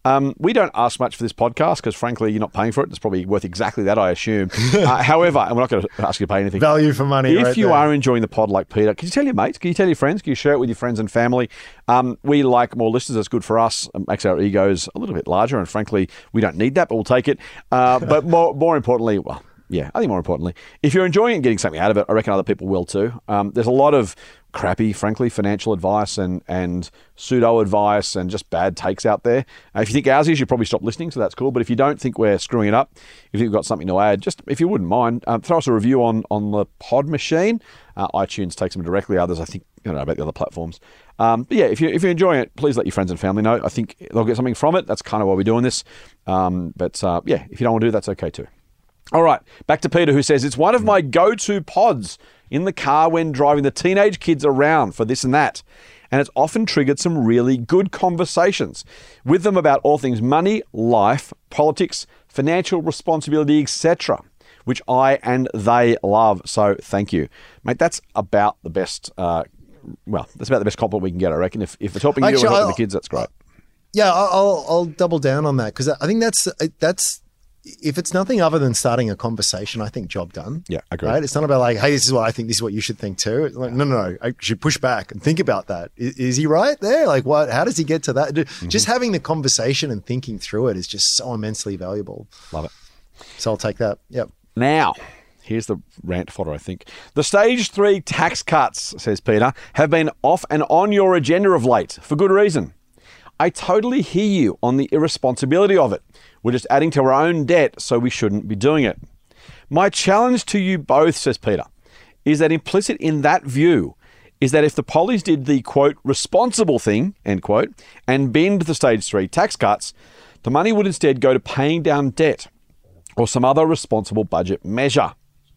Um, we don't ask much for this podcast because, frankly, you're not paying for it. It's probably worth exactly that, I assume. uh, however, and we're not going to ask you to pay anything. Value for money. If right you there. are enjoying the pod like Peter, can you tell your mates? Can you tell your friends? Can you share it with your friends and family? Um, we like more listeners. It's good for us. It makes our egos a little bit larger. And frankly, we don't need that, but we'll take it. Uh, but more, more importantly, well, yeah, I think more importantly, if you're enjoying it and getting something out of it, I reckon other people will too. Um, there's a lot of crappy, frankly, financial advice and and pseudo advice and just bad takes out there. Uh, if you think ours is, you probably stop listening, so that's cool. But if you don't think we're screwing it up, if you've got something to add, just if you wouldn't mind, um, throw us a review on on the Pod Machine. Uh, iTunes takes them directly. Others, I think, I don't know about the other platforms. Um, but yeah, if you if you're enjoying it, please let your friends and family know. I think they'll get something from it. That's kind of why we're doing this. Um, but uh, yeah, if you don't want to do it, that's okay too. All right, back to Peter, who says, it's one of my go-to pods in the car when driving the teenage kids around for this and that. And it's often triggered some really good conversations with them about all things money, life, politics, financial responsibility, et cetera, which I and they love. So thank you. Mate, that's about the best, uh, well, that's about the best compliment we can get, I reckon. If, if it's helping Actually, you or helping I'll, the kids, that's great. Yeah, I'll, I'll double down on that because I think that's that's if it's nothing other than starting a conversation, I think job done. Yeah, agree. Right? It's not about like, hey, this is what I think. This is what you should think too. It's like, no, no, no. I should push back and think about that. Is, is he right there? Like, what? How does he get to that? Mm-hmm. Just having the conversation and thinking through it is just so immensely valuable. Love it. So I'll take that. Yep. Now, here's the rant fodder, I think. The stage three tax cuts, says Peter, have been off and on your agenda of late for good reason. I totally hear you on the irresponsibility of it. We're just adding to our own debt, so we shouldn't be doing it. My challenge to you both, says Peter, is that implicit in that view is that if the Pollies did the, quote, responsible thing, end quote, and bend the stage three tax cuts, the money would instead go to paying down debt or some other responsible budget measure,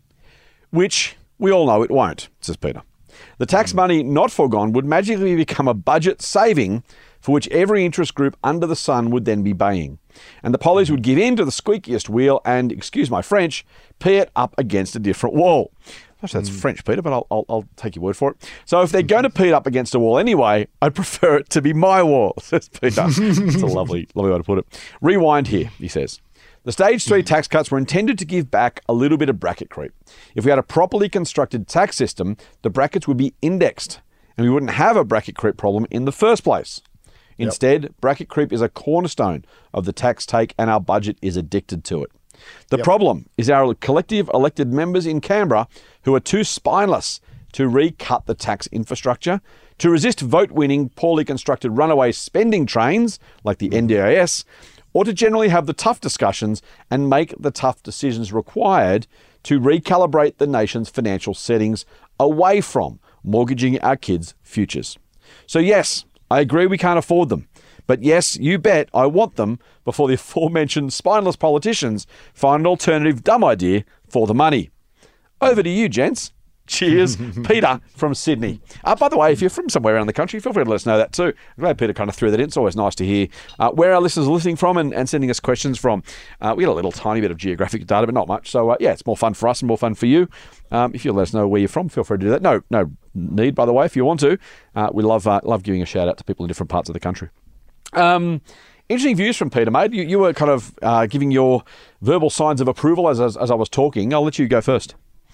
which we all know it won't, says Peter. The tax money not foregone would magically become a budget saving for which every interest group under the sun would then be baying. And the Pollies would give in to the squeakiest wheel and, excuse my French, pee it up against a different wall. Actually, that's mm. French, Peter, but I'll, I'll, I'll take your word for it. So if they're going to pee it up against a wall anyway, I'd prefer it to be my wall, says Peter. It's a lovely, lovely way to put it. Rewind here, he says. The stage three tax cuts were intended to give back a little bit of bracket creep. If we had a properly constructed tax system, the brackets would be indexed and we wouldn't have a bracket creep problem in the first place. Instead, yep. bracket creep is a cornerstone of the tax take and our budget is addicted to it. The yep. problem is our collective elected members in Canberra who are too spineless to recut the tax infrastructure, to resist vote-winning, poorly constructed runaway spending trains like the N D I S, or to generally have the tough discussions and make the tough decisions required to recalibrate the nation's financial settings away from mortgaging our kids' futures. So yes, I agree we can't afford them. But yes, you bet I want them before the aforementioned spineless politicians find an alternative dumb idea for the money. Over to you, gents. Cheers, Peter from Sydney. Uh, by the way, if you're from somewhere around the country, feel free to let us know that too. I'm glad Peter kind of threw that in. It's always nice to hear uh, where our listeners are listening from and, and sending us questions from. Uh, we got a little tiny bit of geographic data, but not much. So uh, yeah, it's more fun for us and more fun for you. Um, if you'll let us know where you're from, feel free to do that. No, no need, by the way, if you want to. Uh, we love uh, love giving a shout out to people in different parts of the country. Um, interesting views from Peter, mate. You, you were kind of uh, giving your verbal signs of approval as, as as I was talking. I'll let you go first.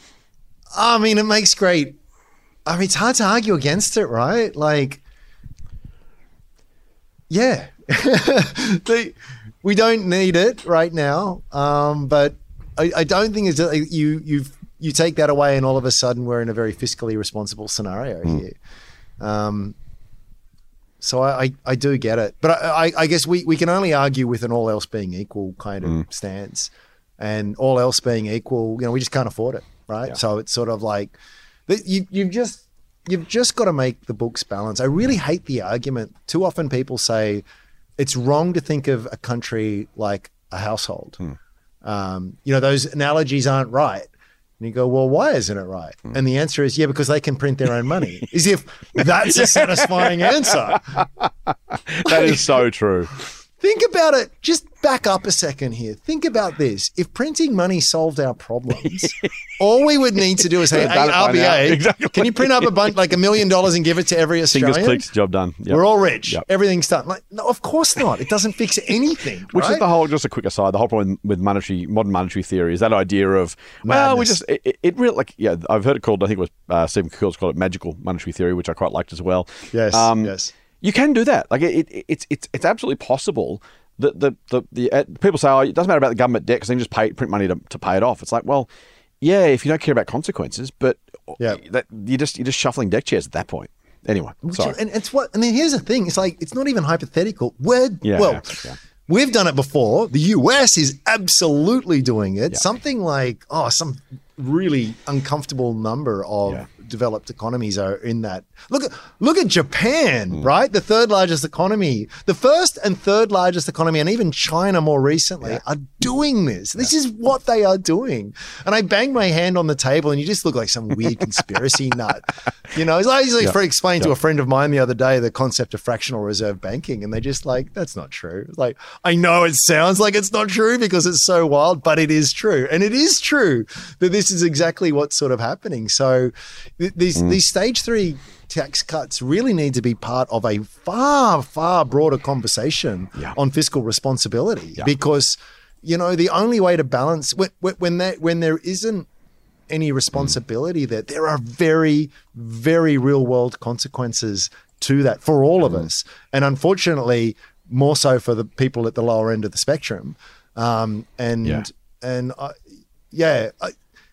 I mean, it makes great. I mean, it's hard to argue against it, right? Like, yeah, the, we don't need it right now. Um, but I, I don't think it's like you you you take that away, and all of a sudden we're in a very fiscally responsible scenario mm. here. Um, so I, I, I do get it, but I, I, I guess we, we can only argue with an all else being equal kind of mm. stance, and all else being equal, you know, we just can't afford it. Right. Yeah. So it's sort of like you, you've just you've just got to make the books balance. I really hate the argument. Too often people say it's wrong to think of a country like a household. Hmm. Um, you know, those analogies aren't right. And you go, well, why isn't it right? Hmm. And the answer is, yeah, because they can print their own money. As if that's a satisfying answer. That is so true. Think about it. Just back up a second here. Think about this. If printing money solved our problems, all we would need to do is say, hey, R B A, exactly. can you print up a bunch, like a million dollars and give it to every Australian? Fingers clicked, job done. Yep. We're all rich. Yep. Everything's done. Like, no, of course not. It doesn't fix anything. Which right? is the whole, just a quick aside, the whole problem with monetary, modern monetary theory is that idea of, well, we Madness. just, it, it, it really, like, yeah, I've heard it called, I think it was uh, Stephen Cookle's called it magical monetary theory, which I quite liked as well. Yes, yes. You can do that. Like, it, it, it's it's it's absolutely possible that the, the, the uh, people say, oh, it doesn't matter about the government debt because they can just pay, print money to, to pay it off. It's like, well, yeah, if you don't care about consequences, but Yeah. that, you're just you're just shuffling deck chairs at that point. Anyway, Which sorry. is- and it's what, and then here's the thing. It's like, it's not even hypothetical. We're, Yeah, well, yeah, yeah. we've done it before. The U S is absolutely doing it. Yeah. Something like, oh, some really uncomfortable number of Yeah. developed economies are in that. Look at, look at Japan, Mm. right? The third largest economy, the first and third largest economy, and even China more recently Yeah. are doing this. This is what they are doing. And I banged my hand on the table and you just look like some weird conspiracy nut. You know, it's like, it's like Yeah. for explaining to Yeah. a friend of mine the other day the concept of fractional reserve banking, and they just like, that's not true. Like, I know it sounds like it's not true because it's so wild, but it is true. And it is true that this is exactly what's sort of happening. So th- these Mm. these stage three tax cuts really need to be part of a far, far broader conversation Yeah. on fiscal responsibility Yeah. because, you know, the only way to balance when, when, when, there, when there isn't any responsibility there, there are very, very real world consequences to that for all of us. And unfortunately, more so for the people at the lower end of the spectrum. Um, and, Yeah. and I, yeah, I,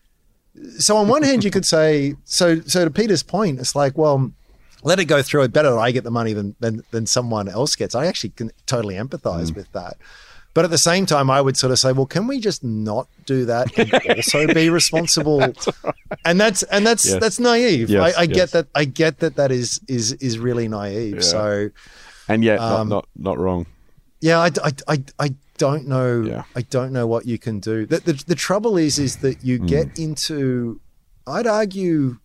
so on one hand, you could say, so so to Peter's point, it's like, well, let it go through. It better that I get the money than than, than someone else gets. I actually can totally empathize Mm. with that. But at the same time, I would sort of say, well, can we just not do that and also be responsible? that's right. And that's and that's Yes. that's naive. Yes, I, I yes. get that. I get that. That is is is really naive. Yeah. So And yet, Um, not, not not wrong. yeah, I, I, I, I don't know. Yeah. I don't know what you can do. The, the, the trouble is, is that you get into, I'd argue,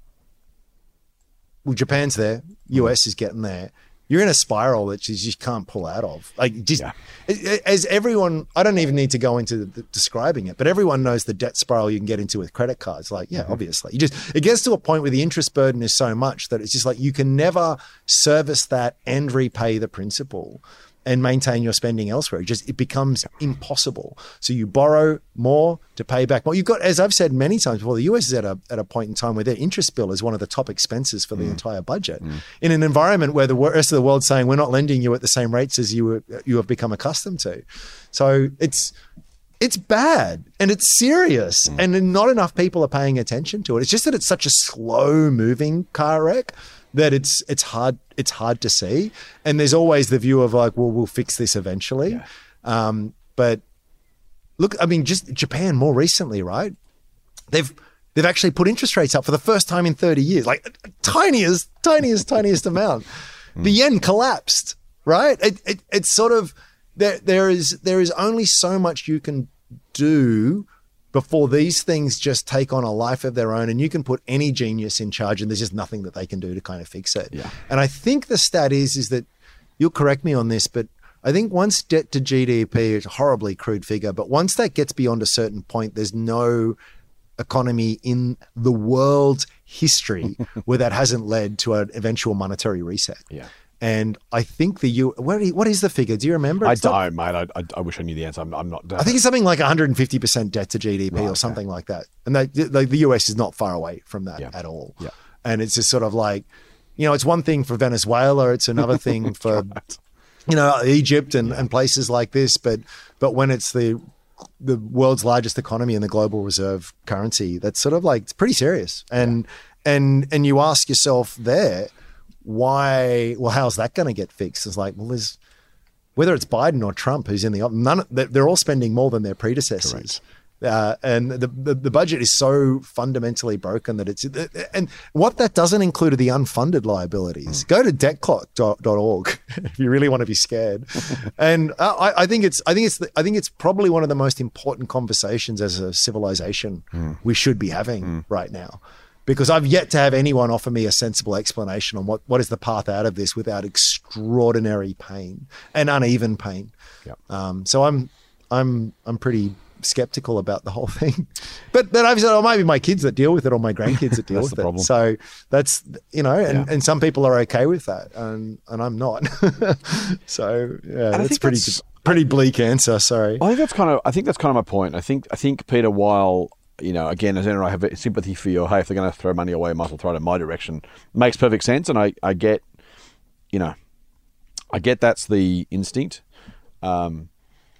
well, Japan's there, U S is getting there. You're in a spiral that you just can't pull out of. Like just Yeah. as everyone, I don't even need to go into the, describing it, but everyone knows the debt spiral you can get into with credit cards. Like, yeah, obviously, you just it gets to a point where the interest burden is so much that it's just like you can never service that and repay the principal and maintain your spending elsewhere. It just it becomes impossible. So you borrow more to pay back more. You've got, as I've said many times before, the U S is at a at a point in time where their interest bill is one of the top expenses for the entire budget. In an environment where the rest of the world's saying we're not lending you at the same rates as you were, you have become accustomed to. So it's it's bad and it's serious, and not enough people are paying attention to it. It's just that it's such a slow moving car wreck that it's it's hard it's hard to see, and there's always the view of like, well, we'll fix this eventually. Yeah. Um, but look, I mean, just Japan more recently, right? They've they've actually put interest rates up for the first time in thirty years, like tiniest, tiniest, tiniest amount. The yen collapsed, right? It, it it's sort of there. There is there is only so much you can do before these things just take on a life of their own, and you can put any genius in charge and there's just nothing that they can do to kind of fix it. Yeah. And I think the stat is, is that you'll correct me on this, but I think once debt to G D P is a horribly crude figure, but once that gets beyond a certain point, there's no economy in the world's history where that hasn't led to an eventual monetary reset. Yeah. And I think the U. What, what is the figure? Do you remember? I It's not- don't, mate. I, I, I wish I knew the answer. I'm, I'm not. I think it's something like one hundred fifty percent debt to G D P Right, or okay. something like that. And they, the, the U S is not far away from that Yeah. at all. Yeah. And it's just sort of like, you know, it's one thing for Venezuela, it's another thing for, you know, Egypt and, and places like this. But but when it's the the world's largest economy and the global reserve currency, that's sort of like, it's pretty serious. And and and you ask yourself there, why? Well, how's that going to get fixed? It's like, well, there's whether it's Biden or Trump who's in the op- none. They're they're all spending more than their predecessors. Uh, and the, the the budget is so fundamentally broken that it's and what that doesn't include are the unfunded liabilities. Go to debt clock dot org if you really want to be scared. And I, I think it's I think it's the, I think it's probably one of the most important conversations as a civilization we should be having right now. Because I've yet to have anyone offer me a sensible explanation on what, what is the path out of this without extraordinary pain and uneven pain. Yep. Um, so I'm I'm I'm pretty skeptical about the whole thing. But but I've said, oh, maybe my kids that deal with it or my grandkids that deal That's with the it. problem. So that's, you know, and, Yeah. and some people are okay with that, and and I'm not. So yeah, I that's think pretty that's- pretty bleak answer. Sorry. I think that's kind of. I think that's kind of my point. I think. I think Peter, while you know, again, as Andrew, I have sympathy for you. Hey, if they're going to throw money away, might as well throw it in my direction. Makes perfect sense, and I, I get, you know, I get that's the instinct. Um,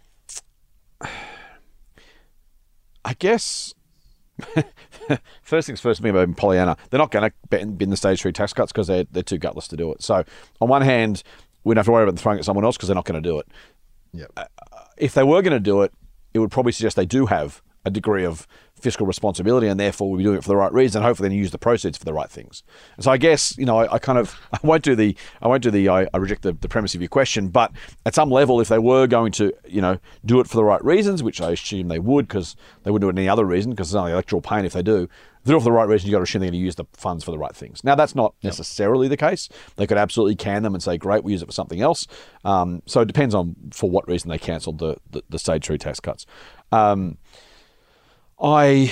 I guess. First things first, me about Pollyanna, they're not going to bin the stage three tax cuts because they're they're too gutless to do it. So on one hand, we don't have to worry about them throwing it at someone else because they're not going to do it. Yeah. If they were going to do it, it would probably suggest they do have a degree of fiscal responsibility and therefore we'll be doing it for the right reason. Hopefully, then use the proceeds for the right things. And so I guess, you know, I, I kind of I won't do the I won't do the I, I reject the, the premise of your question, but at some level, if they were going to, you know, do it for the right reasons, which I assume they would, because they wouldn't do it any other reason, because it's only electoral pain if they do. If they do it for the right reason, you've got to assume they're going to use the funds for the right things. Now, that's not necessarily the case. They could absolutely can them and say, great, we use it for something else. Um, so it depends on for what reason they cancelled the, the, the stage three tax cuts. Um, I,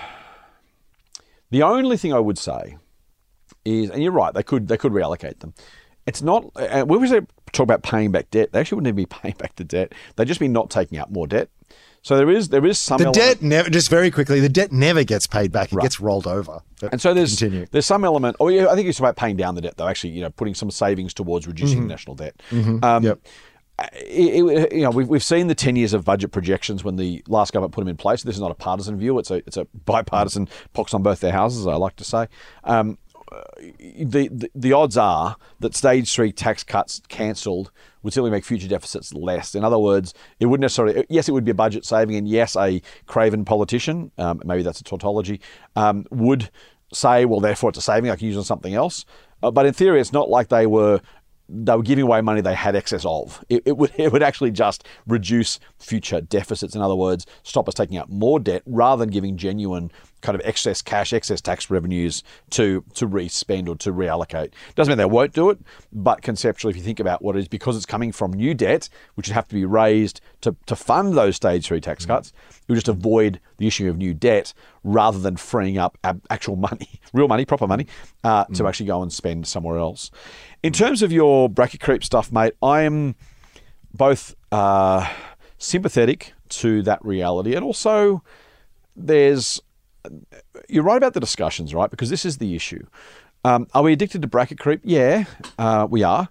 the only thing I would say is, and you're right, they could they could reallocate them. It's not, and when we say talk about paying back debt, they actually wouldn't even be paying back the debt. They'd just be not taking out more debt. So there is there is some The element, debt never, just very quickly, the debt never gets paid back. It Right. gets rolled over. But and so there's continue. there's some element. Oh yeah, I think it's about paying down the debt though. Actually, you know, putting some savings towards reducing Mm-hmm. national debt. Um, Yep. It, it, you know, we've we've seen the ten years of budget projections when the last government put them in place. This is not a partisan view; it's a it's a bipartisan pox on both their houses. I like to say. Um, the, the the odds are that stage three tax cuts cancelled would simply make future deficits less. In other words, it wouldn't necessarily. Yes, it would be a budget saving, and yes, a craven politician, um, maybe that's a tautology, um, would say, well, therefore it's a saving. I can use it on something else. Uh, but in theory, it's not like they were. They were giving away money they had excess of. It, it would it would actually just reduce future deficits. In other words, stop us taking out more debt rather than giving genuine kind of excess cash, excess tax revenues to to re-spend or to reallocate. Doesn't mean they won't do it, but conceptually, if you think about what it is, because it's coming from new debt, which would have to be raised to, to fund those stage three tax cuts, you would just avoid the issue of new debt rather than freeing up ab- actual money, real money, proper money, uh, mm. to actually go and spend somewhere else. In terms of your bracket creep stuff, mate, I am both uh, sympathetic to that reality and also there's... You're right about the discussions, right? Because this is the issue. Um, are we addicted to bracket creep? Yeah, uh, we are.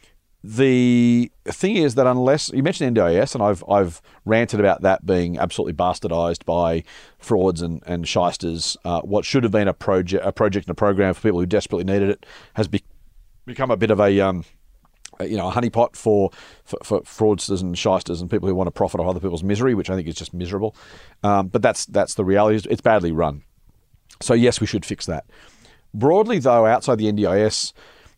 The thing is that unless you mentioned N D I S, and I've I've ranted about that being absolutely bastardised by frauds and and shysters. Uh, what should have been a project, a project and a program for people who desperately needed it, has be, become a bit of a um, you know, a honeypot for, for, for fraudsters and shysters and people who want to profit off other people's misery, which I think is just miserable. Um, but that's that's the reality. It's badly run. So yes, we should fix that. Broadly, though, outside the N D I S,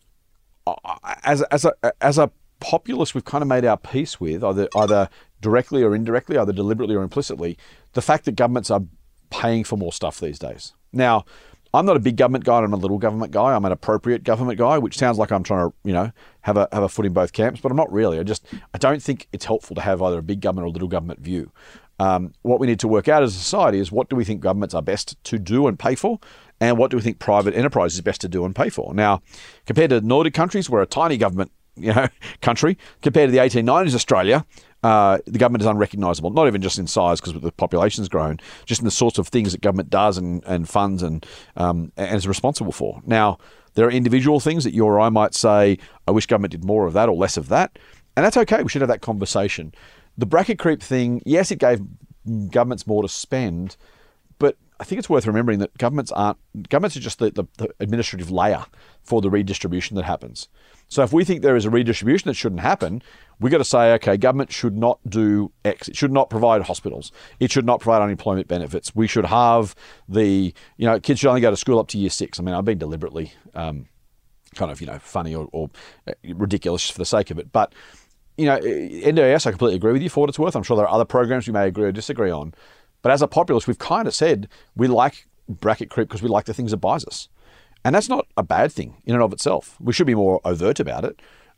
as as a as a populace, we've kind of made our peace with either either directly or indirectly, either deliberately or implicitly, the fact that governments are paying for more stuff these days. Now, I'm not a big government guy. I'm a little government guy. I'm an appropriate government guy, which sounds like I'm trying to, you know, have a have a foot in both camps, but I'm not really. I just I don't think it's helpful to have either a big government or a little government view. Um, what we need to work out as a society is what do we think governments are best to do and pay for, and what do we think private enterprise is best to do and pay for. Now, compared to Nordic countries, we're a tiny government, you know, country. Compared to the eighteen nineties Australia, uh, the government is unrecognisable. Not even just in size because the population's grown, just in the sorts of things that government does and, and funds and um, and is responsible for. Now, there are individual things that you or I might say, I wish government did more of that or less of that, and that's okay. We should have that conversation. The bracket creep thing, yes, it gave governments more to spend, but I think it's worth remembering that governments aren't governments are just the, the, the administrative layer for the redistribution that happens. So if we think there is a redistribution that shouldn't happen, we've got to say, okay, government should not do X. It should not provide hospitals. It should not provide unemployment benefits. We should have the, you know, kids should only go to school up to year six. I mean, I've been deliberately um, kind of, you know, funny or, or ridiculous for the sake of it. But, you know, N D I S, I completely agree with you for what it's worth. I'm sure there are other programs we may agree or disagree on. But as a populace, we've kind of said we like bracket creep because we like the things it buys us. And that's not a bad thing in and of itself. We should be more overt about it.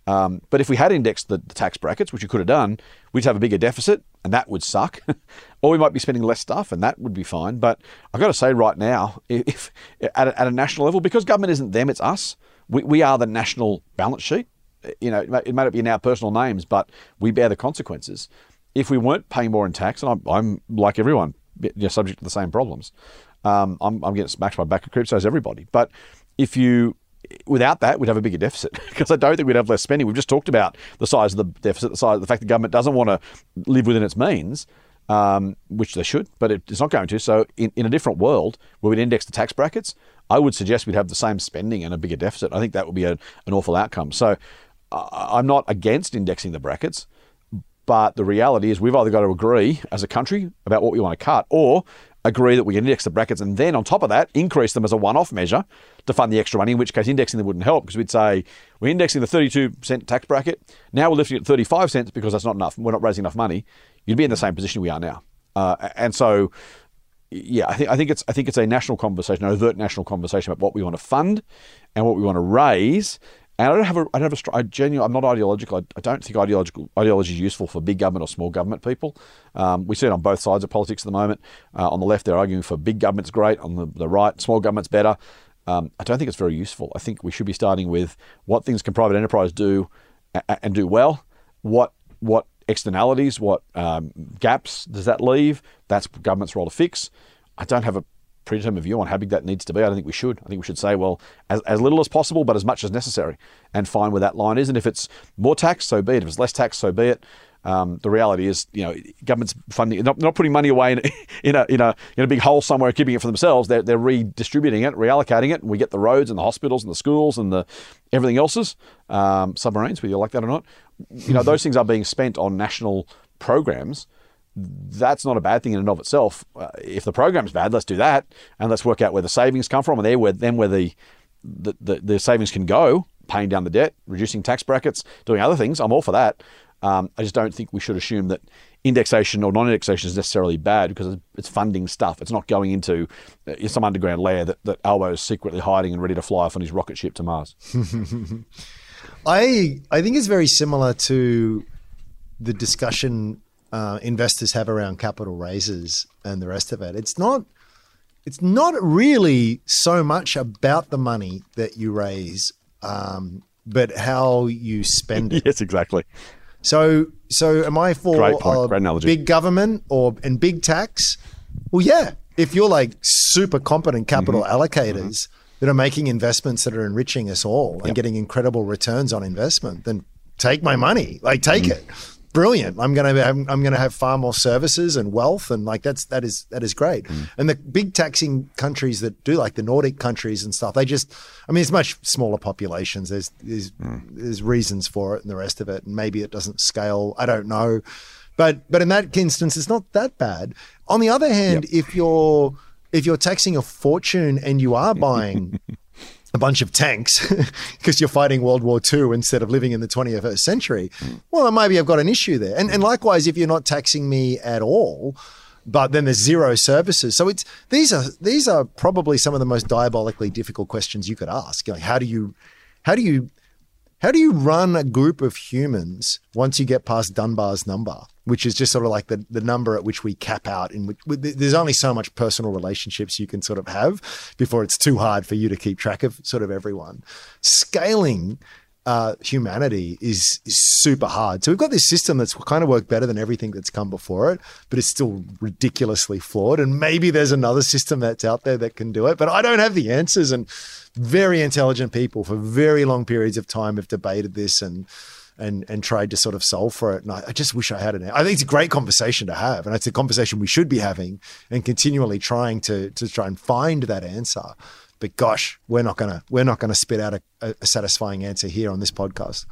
Um, but if we had indexed the, the tax brackets, which we could have done, we'd have a bigger deficit, and that would suck. Or we might be spending less stuff, and that would be fine. But I've got to say right now, if at a, at a national level, because government isn't them, it's us. We, we are the national balance sheet. You know, it may, it may not be in our personal names, but we bear the consequences. If we weren't paying more in tax, and I'm, I'm like everyone, you know, subject to the same problems, um, I'm, I'm getting smashed by back of crib, so is everybody. But if you... Without that, we'd have a bigger deficit because I don't think we'd have less spending. We've just talked about the size of the deficit, the size, the fact the government doesn't want to live within its means, um, which they should, but it, it's not going to. So, in, in a different world where we'd index the tax brackets, I would suggest we'd have the same spending and a bigger deficit. I think that would be a, an awful outcome. So, uh, I'm not against indexing the brackets, but the reality is we've either got to agree as a country about what we want to cut, or agree that we can index the brackets and then on top of that increase them as a one-off measure to fund the extra money, in which case indexing them wouldn't help because we'd say we're indexing the thirty-two cent tax bracket, now we're lifting it to thirty-five cents because that's not enough, we're not raising enough money. You'd be in the same position we are now. Uh, and so, yeah, I think I think it's I think it's a national conversation, an overt national conversation about what we want to fund and what we want to raise. And I don't have a, I don't have a, I genuinely, I'm not ideological. I, I don't think ideological ideology is useful for big government or small government people. Um, we see it on both sides of politics at the moment. Uh, on the left, they're arguing for big government's great. On the, the right, small government's better. Um, I don't think it's very useful. I think we should be starting with what things can private enterprise do a, and do well. What what externalities, what um, gaps does that leave? That's government's role to fix. I don't have a predetermined view on how big that needs to be. I don't think we should. I think we should say, well, as, as little as possible, but as much as necessary, and find where that line is. And if it's more tax, so be it. If it's less tax, so be it. Um, the reality is, you know, government's funding, not, not putting money away in, in a in a in a big hole somewhere, keeping it for themselves. They're they're redistributing it, reallocating it, and we get the roads and the hospitals and the schools and the everything else's um, submarines, whether you like that or not. You know, those things are being spent on national programs. That's not a bad thing in and of itself. Uh, if the program's bad, let's do that, and let's work out where the savings come from, and there, where then where the, the the the savings can go, paying down the debt, reducing tax brackets, doing other things. I'm all for that. Um, I just don't think we should assume that indexation or non-indexation is necessarily bad because it's funding stuff. It's not going into uh, some underground lair that, that Albo is secretly hiding and ready to fly off on his rocket ship to Mars. I I think it's very similar to the discussion Uh, investors have around capital raises and the rest of it. It's not, it's not really so much about the money that you raise, um, but how you spend it. Yes, exactly. So, so am I for Great point. uh, Great analogy. big government or and big tax? Well, yeah. If you're like super competent capital mm-hmm. allocators mm-hmm. that are making investments that are enriching us all and yep. getting incredible returns on investment, then take my money. Like, take mm-hmm. it. Brilliant. I'm going to have, I'm going to have far more services and wealth, and like that's that is that is great. Mm. And the big taxing countries that do, like the Nordic countries and stuff, they just, I mean, it's much smaller populations. There's there's mm. there's reasons for it and the rest of it, and maybe it doesn't scale. I don't know, but but in that instance, it's not that bad. On the other hand, yep. if you're if you're taxing a fortune and you are buying a bunch of tanks because you're fighting World War Two instead of living in the twenty-first century, well, maybe I've got an issue there. And, and likewise, if you're not taxing me at all, but then there's zero services. So it's these are these are probably some of the most diabolically difficult questions you could ask. Like, how do you, how do you, how do you run a group of humans once you get past Dunbar's number, which is just sort of like the, the number at which we cap out. In which, there's only so much personal relationships you can sort of have before it's too hard for you to keep track of sort of everyone. Scaling uh, humanity is, is super hard. So we've got this system that's kind of worked better than everything that's come before it, but it's still ridiculously flawed. And maybe there's another system that's out there that can do it, but I don't have the answers. And very intelligent people for very long periods of time have debated this and and and tried to sort of solve for it. And I, I just wish I had an answer. I think it's a great conversation to have, and it's a conversation we should be having and continually trying to to try and find that answer. But gosh, we're not gonna we're not gonna spit out a, a satisfying answer here on this podcast.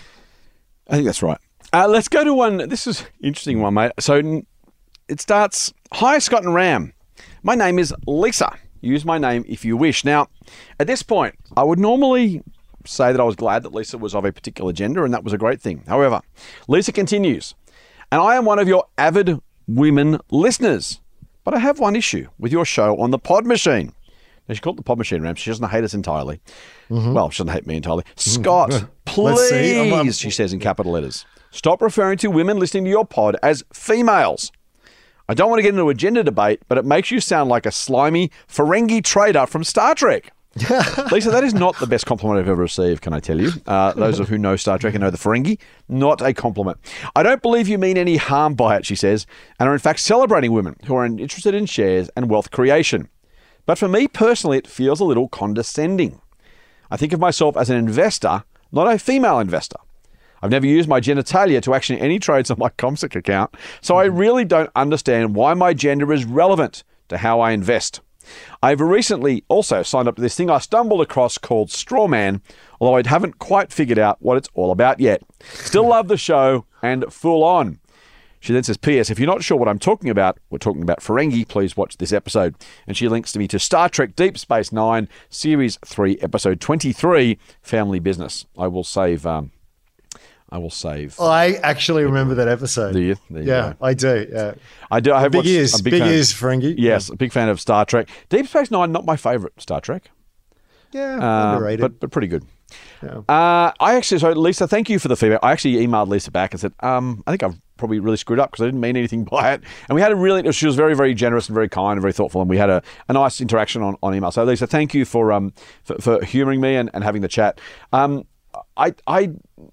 I think that's right. Uh, let's go to one. This is an interesting one, mate. So it starts, "Hi, Scott and Ram. My name is Lisa. Use my name if you wish." Now, at this point, I would normally say that I was glad that Lisa was of a particular gender, and that was a great thing. However, Lisa continues, "And I am one of your avid women listeners, but I have one issue with your show on the Pod Machine." Now, she called it the Pod Machine, Ram. She doesn't hate us entirely. Mm-hmm. Well, she doesn't hate me entirely. "Scott, Let's see. I'm- I'm- Please, she says in capital letters, stop referring to women listening to your pod as females. I don't want to get into a gender debate, but it makes you sound like a slimy Ferengi trader from Star Trek. Lisa, that is not the best compliment I've ever received, can I tell you? Uh, those of who know Star Trek and know the Ferengi, not a compliment. I don't believe you mean any harm by it, she says, and are in fact celebrating women who are interested in shares and wealth creation. But for me personally, it feels a little condescending. I think of myself as an investor, not a female investor. I've never used my genitalia to action any trades on my CommSec account, so I really don't understand why my gender is relevant to how I invest. I've recently also signed up to this thing I stumbled across called Strawman, although I haven't quite figured out what it's all about yet. Still love the show and full on. She then says, P S, if you're not sure what I'm talking about, we're talking about Ferengi, please watch this episode. And she links to me to Star Trek Deep Space Nine, Series three, Episode twenty-three, Family Business. I will save... Um, I will save. I actually remember that episode. Do you? There you yeah, go. I do. Yeah, I do. I have big watched- ears, I'm a big fan- ears, Ferengi. Yes, a big fan of Star Trek. Deep Space Nine, not my favourite Star Trek. yeah, Um, underrated. but, but pretty good. Yeah. Uh, I actually, so Lisa, thank you for the feedback. I actually emailed Lisa back and said, um, I think I've probably really screwed up because I didn't mean anything by it. And we had a really, she was very, very generous and very kind and very thoughtful. And we had a, a nice interaction on, on email. So Lisa, thank you for um for, for humouring me and, and having the chat. Um, I, I,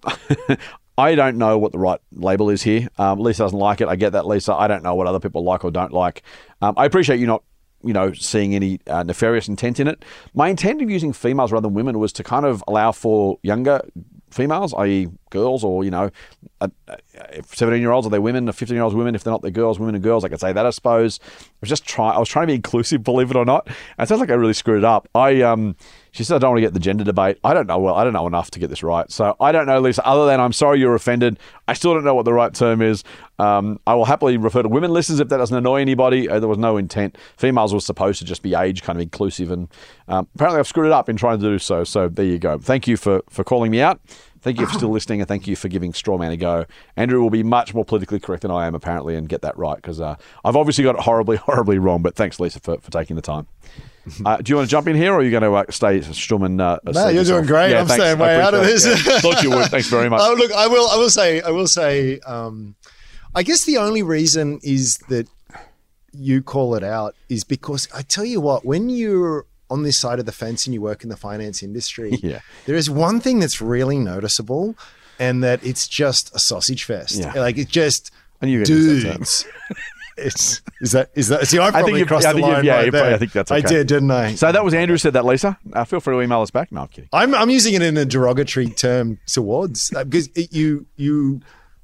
I don't know what the right label is here. Um, Lisa doesn't like it. I get that, Lisa. I don't know what other people like or don't like. Um, I appreciate you not, you know, seeing any uh, nefarious intent in it. My intent of using females rather than women was to kind of allow for younger females, that is girls, or, you know, seventeen-year-olds, are they women? fifteen-year-olds women, if they're not, they're girls, women and girls. I could say that, I suppose. I was just trying, I was trying to be inclusive, believe it or not. And it sounds like I really screwed it up. I, um, she said, I don't want to get the gender debate. I don't know, well, I don't know enough to get this right. So I don't know, Lisa, other than I'm sorry you're offended. I still don't know what the right term is. Um, I will happily refer to women listeners if that doesn't annoy anybody. Uh, there was no intent. Females were supposed to just be age kind of inclusive. And um, apparently I've screwed it up in trying to do so. So there you go. Thank you for, for calling me out. Thank you for still listening, and thank you for giving Strawman a go. Andrew will be much more politically correct than I am, apparently, and get that right, because uh, I've obviously got it horribly, horribly wrong, but thanks, Lisa, for, for taking the time. Uh, do you want to jump in here, or are you going to uh, stay Strawman? Uh, No, you're doing great. Yeah, I'm thanks. staying I way out of appreciate this. it. Yeah. Thought you would. Thanks very much. Oh, look, I will. I will say. I will say. Um, I guess the only reason is that you call it out is because I tell you what, when you're on this side of the fence and you work in the finance industry, Yeah. there is one thing that's really noticeable, and that it's just a sausage fest. Yeah. Like it just And you're gonna use that term. dudes. It's is that is that? See, I probably you- crossed I the think you- line yeah, right you there. probably- I think that's I okay. did, didn't I? So that was Andrew said that, Lisa. Uh, feel free to email us back. No, I'm kidding. I'm I'm using it in a derogatory term towards uh, because it, you you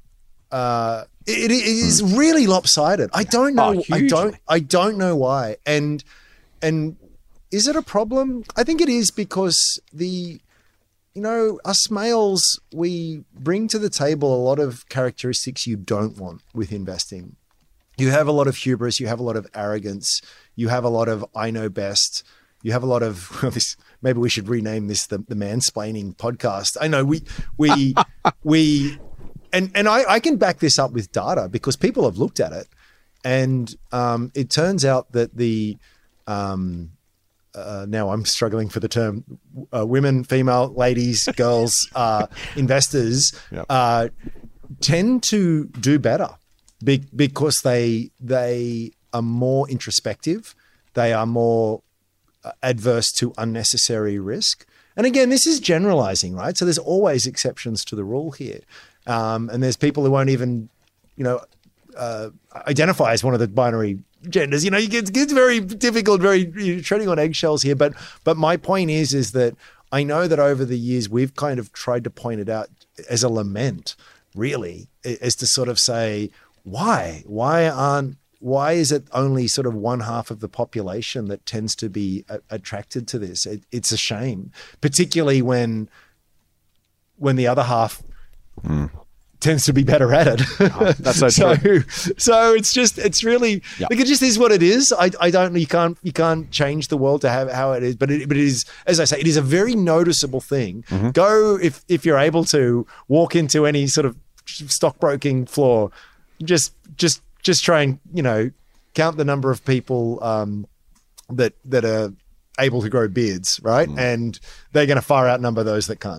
uh it, it is really lopsided. I don't know. Oh, I hugely. don't. I don't know why. And and is it a problem? I think it is because the you know us males, we bring to the table a lot of characteristics you don't want with investing. You have a lot of hubris. You have a lot of arrogance. You have a lot of I know best. You have a lot of this. Maybe we should rename this the, the mansplaining podcast. I know we we we and and I, I can back this up with data because people have looked at it, and um, it turns out that the um, uh, now I'm struggling for the term uh, women, female, ladies, girls, uh, investors Yep. uh, tend to do better. Be- because they they are more introspective, they are more uh, adverse to unnecessary risk. And again, this is generalizing, right? So there's always exceptions to the rule here, um, and there's people who won't even, you know, uh, identify as one of the binary genders. You know, it gets very difficult, very you're treading on eggshells here. But but my point is is that I know that over the years we've kind of tried to point it out as a lament, really, as to sort of say, why? Why aren't? Why is it only sort of one half of the population that tends to be a- attracted to this? It, it's a shame, particularly when when the other half tends to be better at it. Oh, that's so so, true. so it's just it's really Yeah. like it just is what it is. I I don't you can't you can't change the world to have how it is, but it but it is, as I say, it is a very noticeable thing. Mm-hmm. Go if if you're able to walk into any sort of stockbroking floor. Just, just, just try and you know count the number of people um, that that are able to grow beards, right? Mm. And they're going to far outnumber those that can't.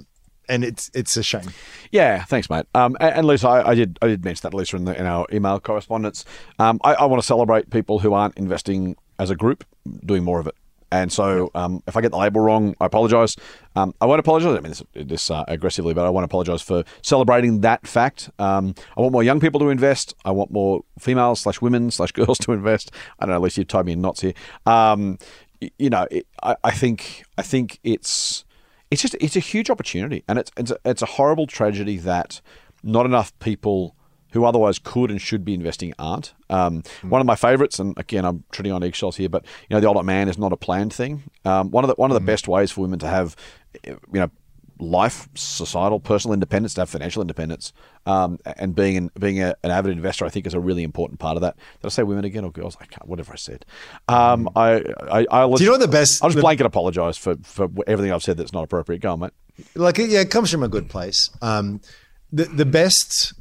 and it's it's a shame. Yeah, thanks, mate. Um, and, and Lisa, I, I did I did mention that, Lisa, in, the, in our email correspondence. Um, I, I want to celebrate people who aren't investing as a group, doing more of it. And so, um, if I get the label wrong, I apologise. Um, I won't apologise. I mean this, this uh, aggressively, but I want to apologise for celebrating that fact. Um, I want more young people to invest. I want more females slash women slash girls to invest. I don't know. At least you've tied me in knots here. Um, you, you know, it, I, I think I think it's it's just it's a huge opportunity, and it's it's a, it's a horrible tragedy that not enough people who otherwise could and should be investing aren't. Um, mm. One of my favourites, and again, I'm treading on eggshells here, but you know, the old man is not a planned thing. Um, one of the one of the mm. best ways for women to have, you know, life, societal, personal independence, to have financial independence, um, and being an, being a, an avid investor, I think, is a really important part of that. Did I say women again or girls? I can't. Whatever I said. Um, mm. I, I, I'll Do you know what the best? I'll just the, blanket apologise for for everything I've said that's not appropriate. Go on, mate. Like, yeah, it comes from a good place. Um, the the best.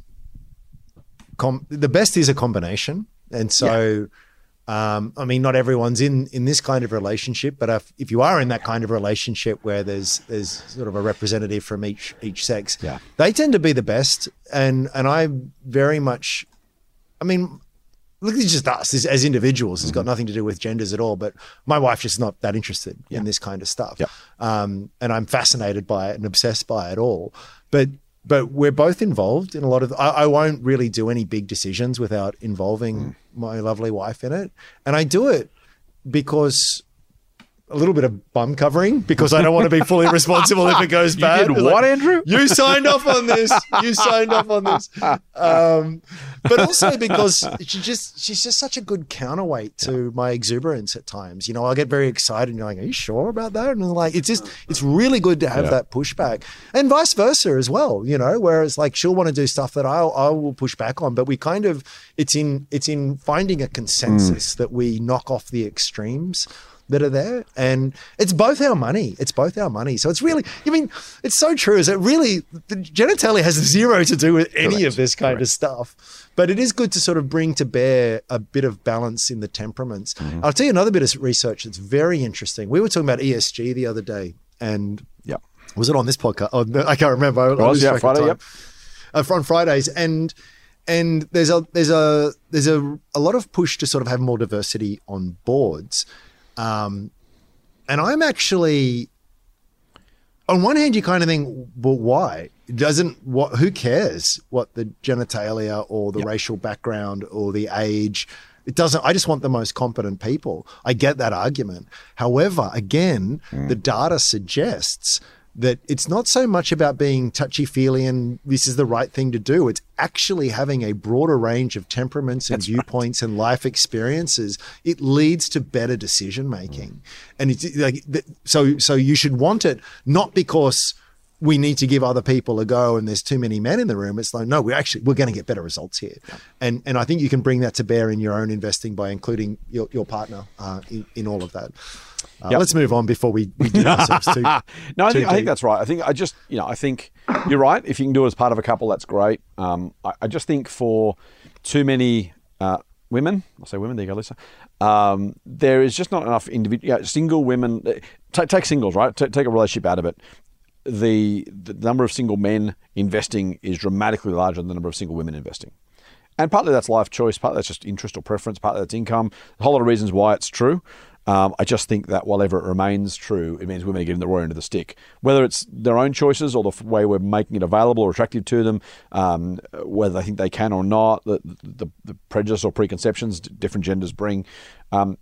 Com- the best is a combination. And so, yeah. um, I mean, not everyone's in, in this kind of relationship, but if, if you are in that kind of relationship where there's there's sort of a representative from each each sex, yeah. they tend to be the best. And and I very much, I mean, look, it's just us as, as individuals. It's mm-hmm. got nothing to do with genders at all. But my wife's just not that interested yeah. in this kind of stuff. Yeah. Um, and I'm fascinated by it and obsessed by it all. But But we're both involved in a lot of, I, I won't really do any big decisions without involving mm. my lovely wife in it. And I do it because a little bit of bum covering, because I don't want to be fully responsible if it goes bad. You did what, like, Andrew? You signed off on this. You signed off on this. Um, but also because she just she's just such a good counterweight to yeah. my exuberance at times. You know, I'll get very excited and you're like, are you sure about that? And I'm like, it's just, it's really good to have yeah. that pushback, and vice versa as well, you know, whereas like she'll want to do stuff that I'll, I will push back on, but we kind of, it's in, it's in finding a consensus mm. that we knock off the extremes that are there, and it's both our money. It's both our money. So it's really, I mean, it's so true. Is it really, the genitalia has zero to do with any Correct. Of this kind Correct. Of stuff, but it is good to sort of bring to bear a bit of balance in the temperaments. Mm-hmm. I'll tell you another bit of research that's very interesting. We were talking about E S G the other day, and yeah, was it on this podcast? Oh, no, I can't remember. I was, yeah, Friday, yep. Uh, on Fridays, and and there's a there's a there's a a lot of push to sort of have more diversity on boards. Um, and I'm actually, on one hand, you kind of think, well, why? It doesn't, what, who cares what the genitalia or the yep. racial background or the age? It doesn't, I just want the most competent people. I get that argument. However, again, mm. the data suggests that it's not so much about being touchy-feely and this is the right thing to do. It's actually having a broader range of temperaments and That's viewpoints right. and life experiences. It leads to better decision-making. Mm. And it's like, so, so you should want it, not because we need to give other people a go and there's too many men in the room. It's like, no, we're actually, we're going to get better results here. Yeah. And, and I think you can bring that to bear in your own investing by including your, your partner uh, in, in all of that. Uh, yep. Let's move on before we, we do ourselves too. no, I too think, I think that's right. I think I just, you know, I think you're right. If you can do it as part of a couple, that's great. Um, I, I just think for too many uh, women, I'll say women, there you go, Lisa, um, there is just not enough individual, yeah, single women, take, take singles, right? Take, take a relationship out of it. The, the number of single men investing is dramatically larger than the number of single women investing. And partly that's life choice, partly that's just interest or preference, partly that's income, a whole lot of reasons why it's true. Um, I just think that whatever it remains true, it means women are getting the raw end of the stick. Whether it's their own choices or the way we're making it available or attractive to them, um, whether they think they can or not, the, the, the prejudice or preconceptions different genders bring, um,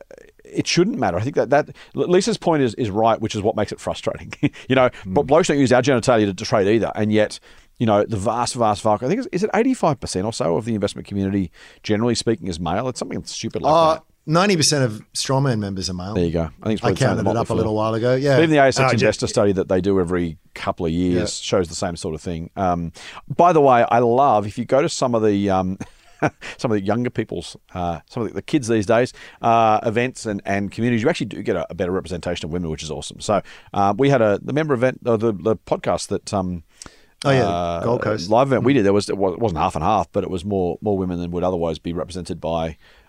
it shouldn't matter. I think that, that Lisa's point is, is right, which is what makes it frustrating. you know, mm. but blokes don't use our genitalia to, to trade either, and yet, you know, the vast, vast, vast, I think, it's, is it eighty-five percent or so of the investment community, generally speaking, is male? It's something stupid like uh, that. ninety percent of Strawman members are male. There you go. I think it's I counted it up a little while ago. Yeah. Even the A S X investor just, study that they do every couple of years yeah. shows the same sort of thing. Um, by the way, I love, if you go to some of the um, some of the younger people's, uh, some of the, the kids these days, uh, events and, and communities, you actually do get a, a better representation of women, which is awesome. So uh, we had a the member event, uh, the, the podcast that... Um, Oh yeah, uh, Gold Coast live event we did. There was it wasn't half and half, but it was more more women than would otherwise be represented by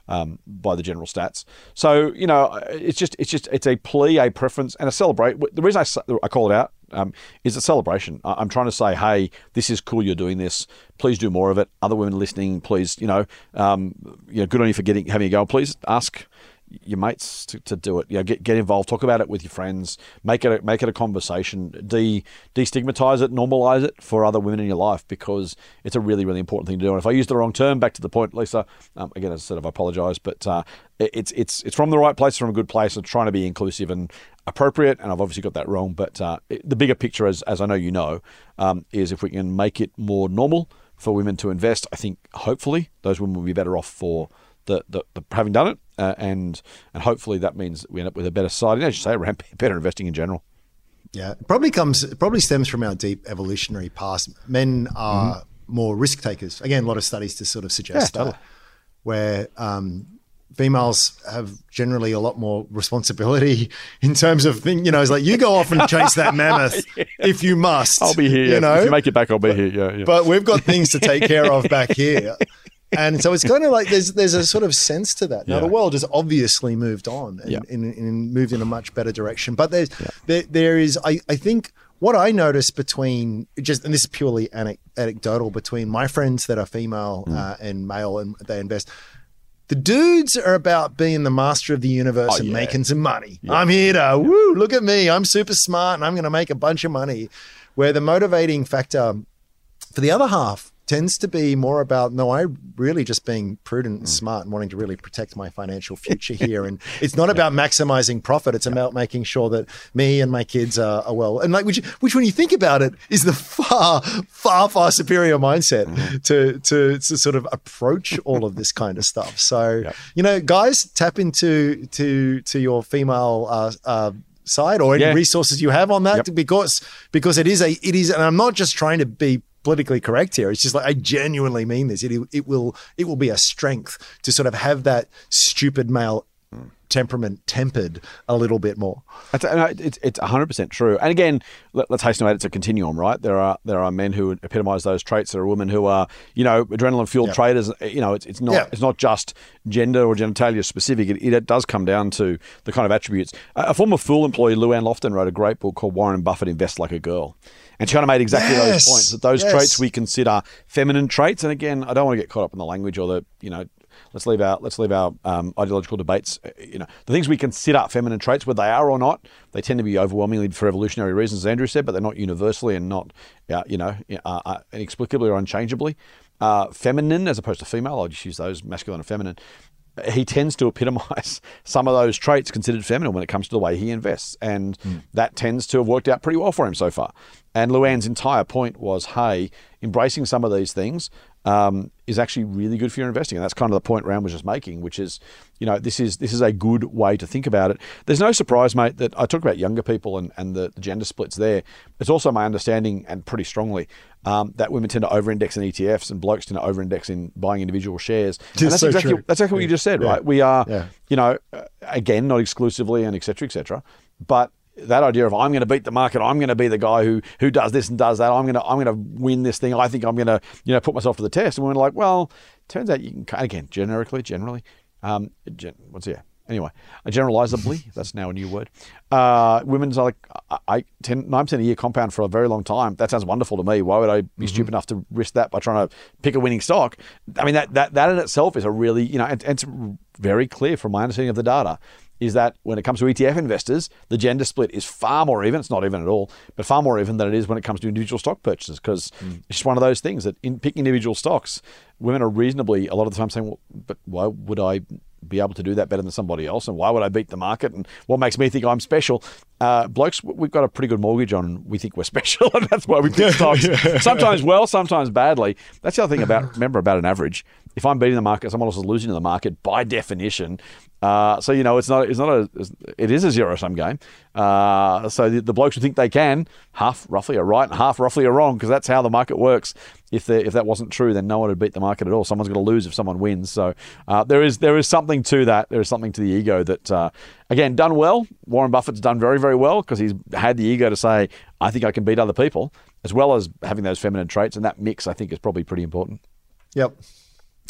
um, by the general stats. So you know, it's just it's just it's a plea, a preference, and a celebrate. The reason I, I call it out um, is a celebration. I'm trying to say, hey, this is cool. You're doing this. Please do more of it. Other women listening, please, you know, um, you know, good on you for getting having a go. Please ask your mates to, to do it. You know, get get involved. Talk about it with your friends. Make it a, make it a conversation. De destigmatize it. Normalize it for other women in your life, because it's a really really important thing to do. And if I use the wrong term, back to the point, Lisa. Um, again, as I said, I apologise, but uh, it's it's it's from the right place, from a good place, and trying to be inclusive and appropriate. And I've obviously got that wrong. But uh, it, the bigger picture, as as I know you know, um, is if we can make it more normal for women to invest, I think hopefully those women will be better off for the, the, the having done it, uh, and and hopefully that means we end up with a better society. As you say, around better investing in general. Yeah, it probably comes. It probably stems from our deep evolutionary past. Men are mm-hmm. more risk takers. Again, a lot of studies to sort of suggest yeah, that, totally. where um, females have generally a lot more responsibility in terms of thing. You know, it's like you go off and chase that mammoth yeah. if you must. I'll be here. You know, if you make it back, I'll be but, here. Yeah, yeah. But we've got things to take care of back here. And so it's kind of like there's there's a sort of sense to that. Now, yeah. the world has obviously moved on and, yeah. and, and moved in a much better direction. But there's yeah. there, there is, I, I think, what I noticed between just, and this is purely anec- anecdotal, between my friends that are female mm. uh, and male and they invest, the dudes are about being the master of the universe oh, and yeah. making some money. Yeah. I'm here to, woo, look at me. I'm super smart and I'm going to make a bunch of money. Where the motivating factor for the other half tends to be more about, no, I really just being prudent and smart and wanting to really protect my financial future here. And it's not about maximizing profit. It's about making sure that me and my kids are, are well. And like, which, which when you think about it, is the far, far, far superior mindset mm-hmm. to, to, to sort of approach all of this kind of stuff. So, yep. you know, guys, tap into, to, to your female, uh, uh, side or any yeah. resources you have on that yep. because, because it is a, it is, and I'm not just trying to be politically correct here. It's just like, I genuinely mean this. It, it will it will be a strength to sort of have that stupid male temperament tempered a little bit more. It's it's one hundred percent true. And again, let, let's hasten to add, it's a continuum, right? There are there are men who epitomise those traits. There are women who are, you know, adrenaline fueled yep. traders. You know, it's it's not yep. it's not just gender or genitalia specific. It, it does come down to the kind of attributes. A, a former Fool employee, Lou Ann Lofton, wrote a great book called Warren Buffett Invests Like a Girl. And she kind of made exactly yes. those points, that those yes. traits we consider feminine traits. And again, I don't want to get caught up in the language or the, you know, let's leave our let's leave our um, ideological debates. You know, the things we consider feminine traits, whether they are or not, they tend to be overwhelmingly for evolutionary reasons, as Andrew said, but they're not universally and not, uh, you know, uh, uh, inexplicably or unchangeably uh, feminine as opposed to female. I'll just use those, masculine and feminine. He tends to epitomise some of those traits considered feminine when it comes to the way he invests. And mm. that tends to have worked out pretty well for him so far. And Luann's entire point was, hey, embracing some of these things um, is actually really good for your investing. And that's kind of the point Ram was just making, which is, you know, this is this is a good way to think about it. There's no surprise, mate, that I talk about younger people and, and the, the gender splits there. It's also my understanding, and pretty strongly, um, that women tend to over-index in E T Fs and blokes tend to over-index in buying individual shares. And that's, so exactly, true. that's exactly what you just said, yeah. right? We are, yeah. you know, again, not exclusively and et cetera, et cetera, but that idea of I'm going to beat the market, I'm going to be the guy who who does this and does that, I'm going to I'm going to win this thing, I think I'm going to, you know, put myself to the test. And we're like, well, turns out you can, again, generically, generally, um, gen, what's yeah, anyway, generalizably, that's now a new word. Uh, women's are like, I, ten, nine percent a year compound for a very long time. That sounds wonderful to me. Why would I be mm-hmm. stupid enough to risk that by trying to pick a winning stock? I mean, that that, that in itself is a really, you know, and, and it's very clear from my understanding of the data, is that when it comes to E T F investors, the gender split is far more even. It's not even at all, but far more even than it is when it comes to individual stock purchases, because mm. it's just one of those things that in picking individual stocks, women are reasonably, a lot of the time saying, well, but why would I be able to do that better than somebody else? And why would I beat the market? And what makes me think I'm special? Uh, blokes, we've got a pretty good mortgage on, we think we're special, and that's why we pick stocks. Sometimes well, sometimes badly. That's the other thing about, remember about an average. If I'm beating the market, someone else is losing to the market by definition. Uh, so, you know, it's not, it's not a, it is a zero sum game. Uh, so the, the blokes who think they can, half roughly are right and half roughly are wrong, because that's how the market works. If if that wasn't true, then no one would beat the market at all. Someone's going to lose if someone wins. So uh, there is there is something to that. There is something to the ego that, uh, again, done well. Warren Buffett's done very, very well, because he's had the ego to say, I think I can beat other people, as well as having those feminine traits. And that mix, I think, is probably pretty important. Yep.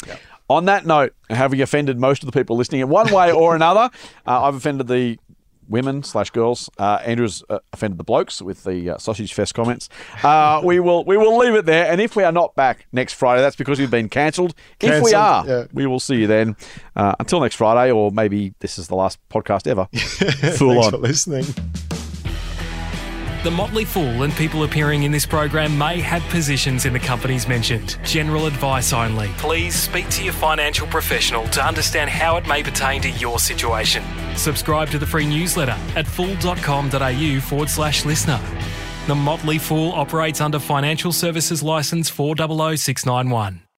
On that note, having offended most of the people listening in one way or another, uh, I've offended the women slash girls. Uh, Andrew's uh, offended the blokes with the uh, Sausage Fest comments. Uh, we will we will leave it there. And if we are not back next Friday, that's because we've been cancelled. If we are, yeah. we will see you then. Uh, until next Friday, or maybe this is the last podcast ever. Fool Thanks on. for listening. The Motley Fool and people appearing in this program may have positions in the companies mentioned. General advice only. Please speak to your financial professional to understand how it may pertain to your situation. Subscribe to the free newsletter at fool.com.au forward slash listener. The Motley Fool operates under Financial Services Licence four zero zero six nine one.